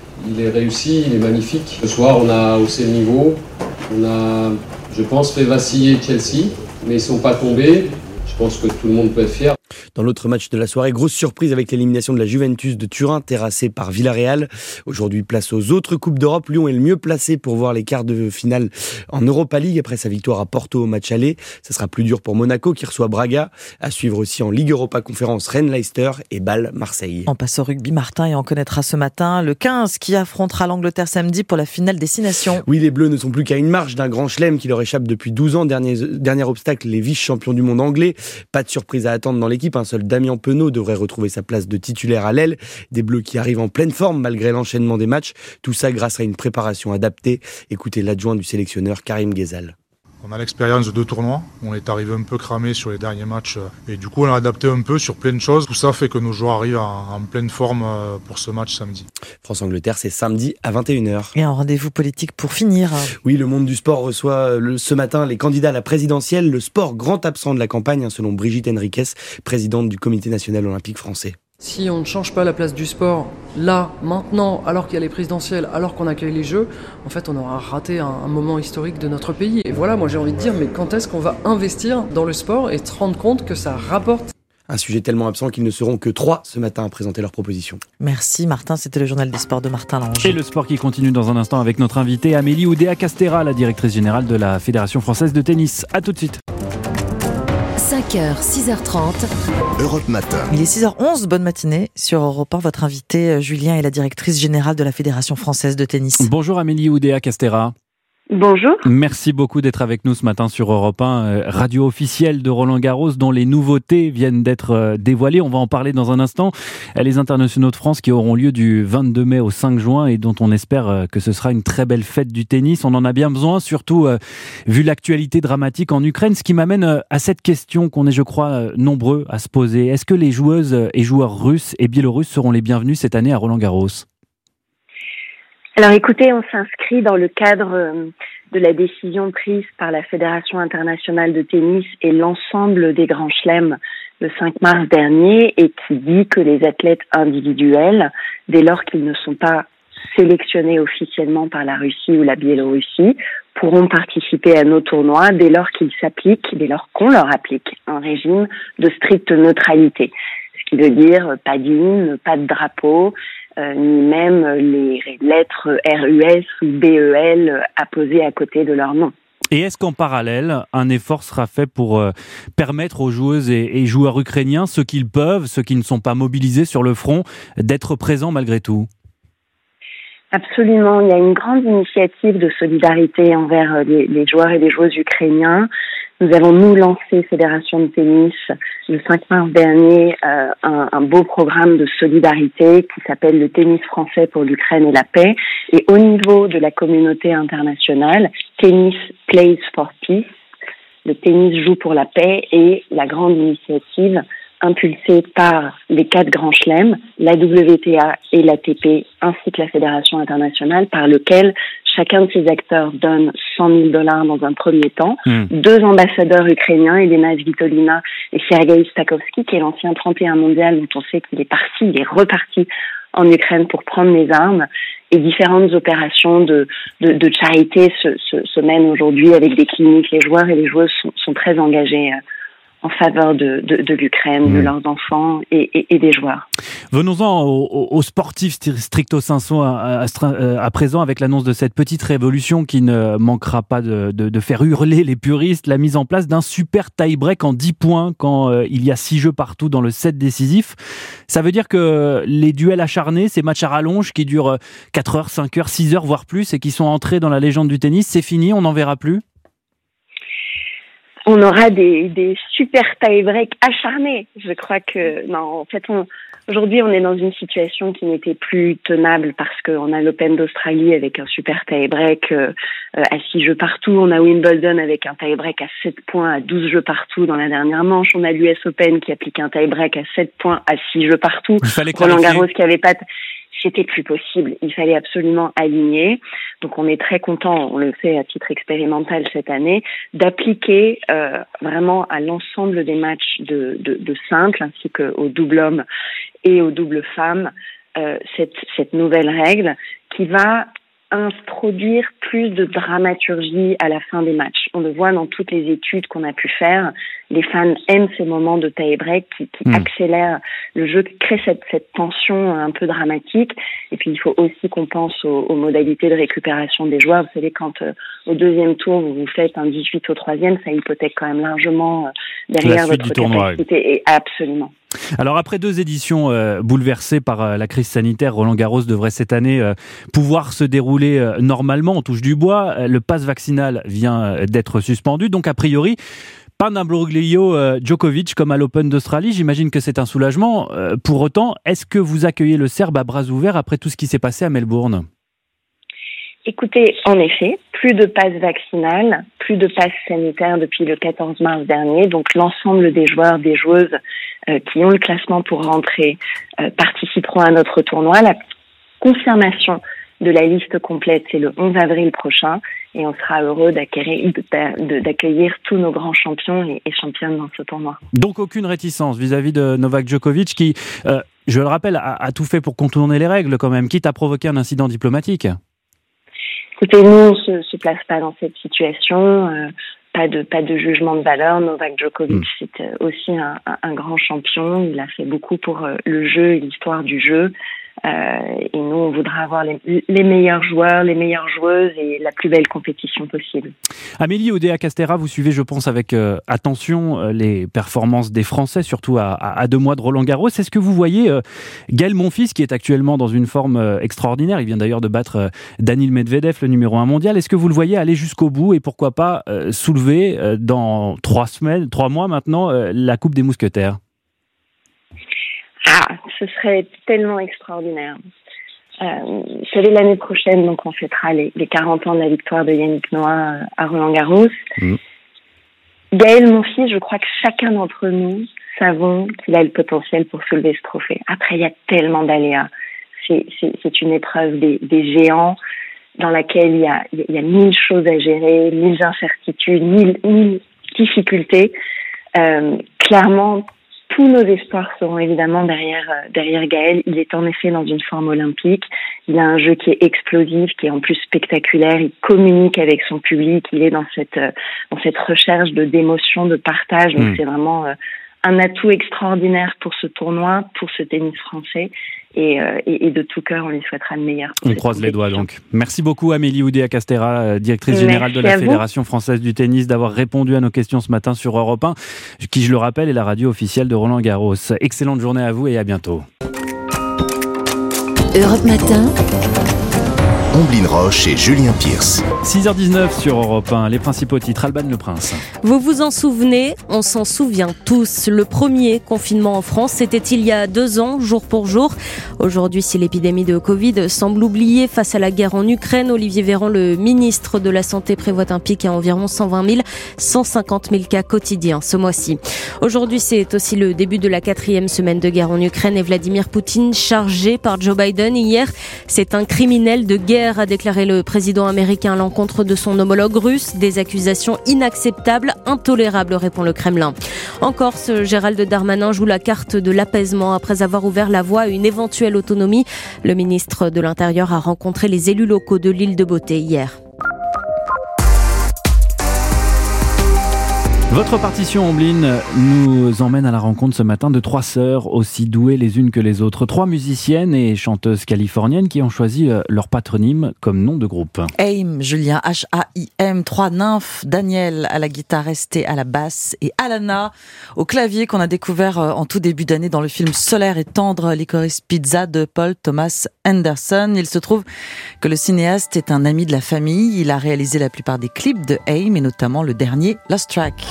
réussi, il est magnifique. Ce soir, on a haussé le niveau. On a, je pense, fait vaciller Chelsea, mais ils ne sont pas tombés. Je pense que tout le monde peut être fier. Dans l'autre match de la soirée, grosse surprise avec l'élimination de la Juventus de Turin, terrassée par Villarreal. Aujourd'hui, place aux autres Coupes d'Europe. Lyon est le mieux placé pour voir les quarts de finale en Europa League après sa victoire à Porto au match aller. Ça sera plus dur pour Monaco qui reçoit Braga. À suivre aussi en Ligue Europa Conférence Rennes-Leicester et Bâle-Marseille. On passe au rugby, Martin, et on connaîtra ce matin le 15 qui affrontera l'Angleterre samedi pour la finale des 6 nations. Oui, les Bleus ne sont plus qu'à une marche d'un grand chelem qui leur échappe depuis 12 ans. Dernier obstacle, les vice-champions du monde anglais. Pas de surprise à attendre dans l'équipe. Un seul Damien Penaud devrait retrouver sa place de titulaire à l'aile. Des Bleus qui arrivent en pleine forme malgré l'enchaînement des matchs. Tout ça grâce à une préparation adaptée. Écoutez l'adjoint du sélectionneur Karim Ghezal. On a l'expérience de 2 tournois, on est arrivé un peu cramé sur les derniers matchs et du coup on a adapté un peu sur plein de choses. Tout ça fait que nos joueurs arrivent en pleine forme pour ce match samedi. France-Angleterre, c'est samedi à 21h. Et un rendez-vous politique pour finir. Oui, le monde du sport reçoit ce matin les candidats à la présidentielle. Le sport, grand absent de la campagne, selon Brigitte Henriquez, présidente du Comité national olympique français. Si on ne change pas la place du sport, là, maintenant, alors qu'il y a les présidentielles, alors qu'on accueille les Jeux, en fait, on aura raté un moment historique de notre pays. Et voilà, moi j'ai envie de dire, mais quand est-ce qu'on va investir dans le sport et se rendre compte que ça rapporte ? Un sujet tellement absent qu'ils ne seront que 3 ce matin à présenter leurs propositions. Merci Martin, c'était le journal des sports de Martin Lange. Et le sport qui continue dans un instant avec notre invitée Amélie Oudéa-Castéra, la directrice générale de la Fédération française de tennis. A tout de suite. 5h, 6h30. Europe Matin. Il est 6h11, bonne matinée. Sur Europe 1, votre invité Julien est la directrice générale de la Fédération française de tennis. Bonjour Amélie Oudéa-Castéra. Bonjour. Merci beaucoup d'être avec nous ce matin sur Europe 1, radio officielle de Roland-Garros, dont les nouveautés viennent d'être dévoilées. On va en parler dans un instant. Les internationaux de France qui auront lieu du 22 mai au 5 juin et dont on espère que ce sera une très belle fête du tennis. On en a bien besoin, surtout vu l'actualité dramatique en Ukraine. Ce qui m'amène à cette question qu'on est, je crois, nombreux à se poser. Est-ce que les joueuses et joueurs russes et biélorusses seront les bienvenus cette année à Roland-Garros ? Alors écoutez, on s'inscrit dans le cadre de la décision prise par la Fédération internationale de tennis et l'ensemble des grands chelems le 5 mars dernier et qui dit que les athlètes individuels, dès lors qu'ils ne sont pas sélectionnés officiellement par la Russie ou la Biélorussie, pourront participer à nos tournois dès lors qu'on leur applique un régime de stricte neutralité. Ce qui veut dire pas d'hymne, pas de drapeau, ni même les lettres RUS ou BEL apposées à côté de leur nom. Et est-ce qu'en parallèle, un effort sera fait pour permettre aux joueuses et joueurs ukrainiens, ceux qu'ils peuvent, ceux qui ne sont pas mobilisés sur le front, d'être présents malgré tout ? Absolument, il y a une grande initiative de solidarité envers les joueurs et les joueuses ukrainiens. Nous avons, lancé Fédération de tennis le 5 mars dernier, un beau programme de solidarité qui s'appelle le Tennis français pour l'Ukraine et la paix. Et au niveau de la communauté internationale, Tennis Plays for Peace, le tennis joue pour la paix et la grande initiative impulsée par les 4 grands chelems, la WTA et l'ATP, ainsi que la Fédération internationale, par lequel chacun de ces acteurs donne $100 000 dans un premier temps. 2 ambassadeurs ukrainiens, Elena Svitolina et Sergei Stakhovsky, qui est l'ancien 31 mondial, dont on sait qu'il est reparti en Ukraine pour prendre les armes. Et différentes opérations de charité se mènent aujourd'hui avec des cliniques. Les joueurs et les joueuses sont très engagés en faveur de l'Ukraine, de leurs enfants et des joueurs. Venons-en aux sportifs stricto sensu à présent, avec l'annonce de cette petite révolution qui ne manquera pas de faire hurler les puristes, la mise en place d'un super tie-break en 10 points quand il y a 6 jeux partout dans le set décisif. Ça veut dire que les duels acharnés, ces matchs à rallonge qui durent 4 heures, 5 heures, 6 heures, voire plus, et qui sont entrés dans la légende du tennis, c'est fini, on n'en verra plus? On aura des super tie-break acharnés. Je crois que non. En fait, aujourd'hui, on est dans une situation qui n'était plus tenable parce qu'on a l'Open d'Australie avec un super tie-break à 6 jeux partout. On a Wimbledon avec un tie-break à 7 points à 12 jeux partout dans la dernière manche. On a l'US Open qui applique un tie-break à 7 points à 6 jeux partout. Roland Garros qui avait pas... C'était plus possible. Il fallait absolument aligner. Donc, on est très content, on le fait à titre expérimental cette année, d'appliquer vraiment à l'ensemble des matchs de simple, ainsi qu'au double homme et au double femme, cette nouvelle règle qui va introduire plus de dramaturgie à la fin des matchs. On le voit dans toutes les études qu'on a pu faire. Les fans aiment ces moments de tie-break qui accélèrent le jeu, qui créent cette tension un peu dramatique. Et puis, il faut aussi qu'on pense aux modalités de récupération des joueurs. Vous savez, quand au deuxième tour, vous faites un 18 au troisième, ça hypothèque quand même largement derrière votre capacité. Et absolument. Alors après 2 éditions bouleversées par la crise sanitaire, Roland Garros devrait cette année pouvoir se dérouler normalement. On touche du bois. Le pass vaccinal vient d'être suspendu. Donc a priori, pas d'imbroglio Djokovic comme à l'Open d'Australie. J'imagine que c'est un soulagement. Pour autant, est-ce que vous accueillez le Serbe à bras ouverts après tout ce qui s'est passé à Melbourne ? Écoutez, en effet, plus de passe vaccinal, plus de passe sanitaire depuis le 14 mars dernier. Donc l'ensemble des joueurs, des joueuses qui ont le classement pour rentrer participeront à notre tournoi. La confirmation de la complète, c'est le 11 avril prochain et on sera heureux d'accueillir tous nos grands champions et championnes dans ce tournoi. Donc aucune réticence vis-à-vis de Novak Djokovic qui, je le rappelle, a tout fait pour contourner les règles quand même, quitte à provoquer un incident diplomatique. Écoutez, nous, on se place pas dans cette situation, pas de jugement de valeur. Novak Djokovic, c'est aussi un grand champion. Il a fait beaucoup pour le jeu et l'histoire du jeu. Et nous, on voudra avoir les meilleurs joueurs, les meilleures joueuses et la plus belle compétition possible. Amélie Oudéa-Castéra, vous suivez, je pense, avec attention les performances des Français, surtout à 2 mois de Roland Garros. Est-ce que vous voyez Gaël Monfils, qui est actuellement dans une forme extraordinaire, il vient d'ailleurs de battre Daniil Medvedev, le numéro 1 mondial. Est-ce que vous le voyez aller jusqu'au bout et pourquoi pas soulever dans 3 mois maintenant, la Coupe des Mousquetaires ? Ah, ce serait tellement extraordinaire. Vous savez, l'année prochaine, donc, on fêtera les 40 ans de la victoire de Yannick Noah à Roland Garros. Gaël Monfils, je crois que chacun d'entre nous savons qu'il a le potentiel pour soulever ce trophée. Après, il y a tellement d'aléas. C'est une épreuve des géants dans laquelle il y a 1000 choses à gérer, 1000 incertitudes, 1000 difficultés. Clairement, tous nos espoirs seront évidemment derrière Gaël. Il est en effet dans une forme olympique. Il a un jeu qui est explosif, qui est en plus spectaculaire. Il communique avec son public. Il est dans cette recherche d'émotion, de partage. Donc c'est vraiment un atout extraordinaire pour ce tournoi, pour ce tennis français. Et de tout cœur, on lui souhaitera le meilleur. On croise les doigts donc. Merci beaucoup Amélie Oudéa-Castéra, directrice générale de la Fédération française du tennis, d'avoir répondu à nos questions ce matin sur Europe 1, qui, je le rappelle, est la radio officielle de Roland Garros. Excellente journée à vous et à bientôt. Europe Matin. Omblin Roche et Julien Pierce. 6h19 sur Europe 1, les principaux titres. Alban Le Prince. Vous vous en souvenez? On s'en souvient tous. Le premier confinement en France, c'était il y a 2 ans, jour pour jour. Aujourd'hui, si l'épidémie de Covid semble oubliée face à la guerre en Ukraine, Olivier Véran, le ministre de la Santé, prévoit un pic à environ 120 000, 150 000 cas quotidiens ce mois-ci. Aujourd'hui, c'est aussi le début de la 4e semaine de guerre en Ukraine et Vladimir Poutine, chargé par Joe Biden hier. C'est un criminel de guerre, a déclaré le président américain à l'encontre de son homologue russe. Des accusations inacceptables, intolérables, répond le Kremlin. En Corse, Gérald Darmanin joue la carte de l'apaisement après avoir ouvert la voie à une éventuelle autonomie. Le ministre de l'Intérieur a rencontré les élus locaux de l'île de Beauté hier. Votre partition, Omblin, nous emmène à la rencontre ce matin de 3 sœurs aussi douées les unes que les autres. 3 musiciennes et chanteuses californiennes qui ont choisi leur patronyme comme nom de groupe. AIM, Julien, H-A-I-M. 3 nymphes, Daniel à la guitare restée à la basse et Alana au clavier, qu'on a découvert en tout début d'année dans le film Solaire et tendre, Licorice Pizza de Paul Thomas Anderson. Il se trouve que le cinéaste est un ami de la famille. Il a réalisé la plupart des clips de AIM et notamment le dernier Lost Track.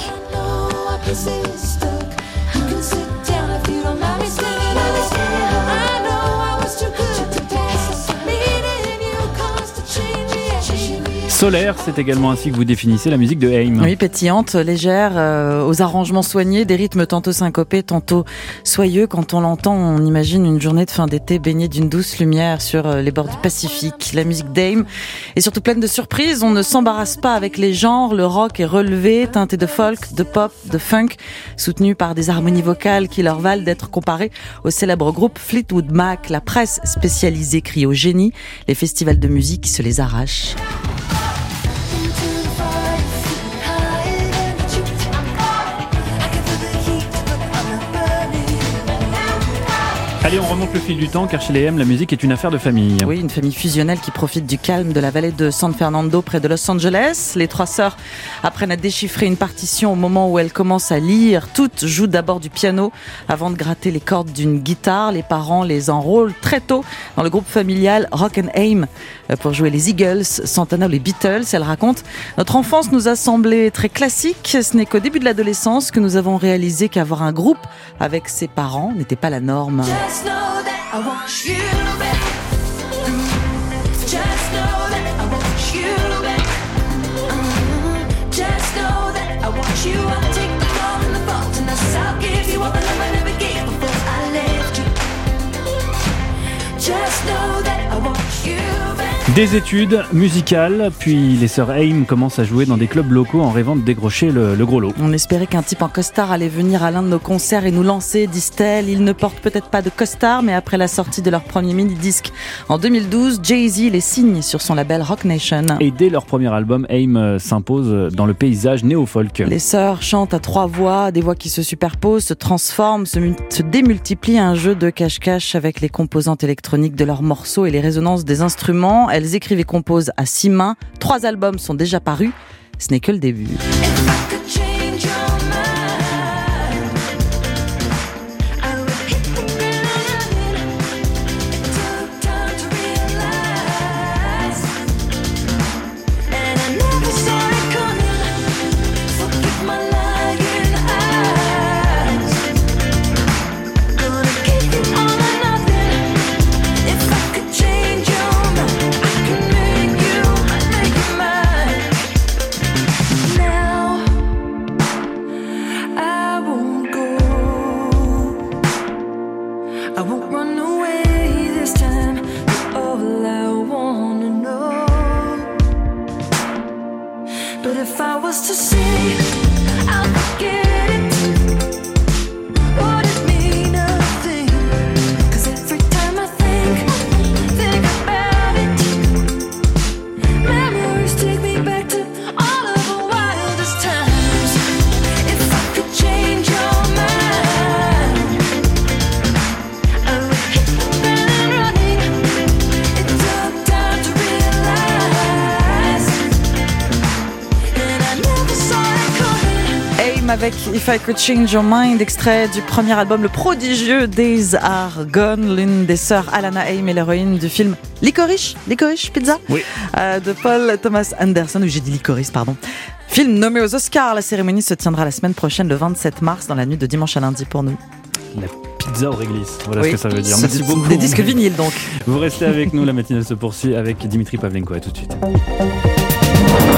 Solaire, c'est également ainsi que vous définissez la musique de AIM. Oui, pétillante, légère, aux arrangements soignés, des rythmes tantôt syncopés, tantôt soyeux. Quand on l'entend, on imagine une journée de fin d'été baignée d'une douce lumière sur les bords du Pacifique. La musique d'AIM est surtout pleine de surprises. On ne s'embarrasse pas avec les genres. Le rock est relevé, teinté de folk, de pop, de funk, soutenu par des harmonies vocales qui leur valent d'être comparés au célèbre groupe Fleetwood Mac. La presse spécialisée crie au génie. Les festivals de musique se les arrachent. Allez, on remonte le fil du temps car chez les AM, la musique est une affaire de famille. Oui, une famille fusionnelle qui profite du calme de la vallée de San Fernando près de Los Angeles. Les 3 sœurs apprennent à déchiffrer une partition au moment où elles commencent à lire. Toutes jouent d'abord du piano avant de gratter les cordes d'une guitare. Les parents les enrôlent très tôt dans le groupe familial Rock and Aim pour jouer les Eagles, Santana ou les Beatles. Elle raconte: notre enfance nous a semblé très classique. Ce n'est qu'au début de l'adolescence que nous avons réalisé qu'avoir un groupe avec ses parents n'était pas la norme. Just know that I want you back. Just know that I want you back. Just know that I want you. I'll take the fall and the fault and I'll give you all the love I never gave before I left you. Just know that I want you back. Des études musicales, puis les sœurs AIM commencent à jouer dans des clubs locaux en rêvant de décrocher le gros lot. On espérait qu'un type en costard allait venir à l'un de nos concerts et nous lancer, disent-elles. Ils ne portent peut-être pas de costard, mais après la sortie de leur premier mini-disque en 2012, Jay-Z les signe sur son label Roc Nation. Et dès leur premier album, AIM s'impose dans le paysage néo-folk. Les sœurs chantent à 3 voix, des voix qui se superposent, se transforment, se démultiplient, un jeu de cache-cache avec les composantes électroniques de leurs morceaux et les résonances des instruments. Elles écrivent et composent à 6 mains. 3 albums sont déjà parus. Ce n'est que le début. R.E.M. avec If I Could Change Your Mind, extrait du premier album, le prodigieux Days Are Gone, l'une des sœurs Alana Haim et l'héroïne du film Licorice Pizza, oui. De Paul Thomas Anderson, ou j'ai dit Licorice, pardon. Film nommé aux Oscars. La cérémonie se tiendra la semaine prochaine, le 27 mars, dans la nuit de dimanche à lundi pour nous. La pizza au réglisse, voilà ce que ça veut dire. Merci beaucoup. Des disques vinyles donc. Vous restez avec nous, la matinale se poursuit avec Dimitri Pavlenko. À tout de suite.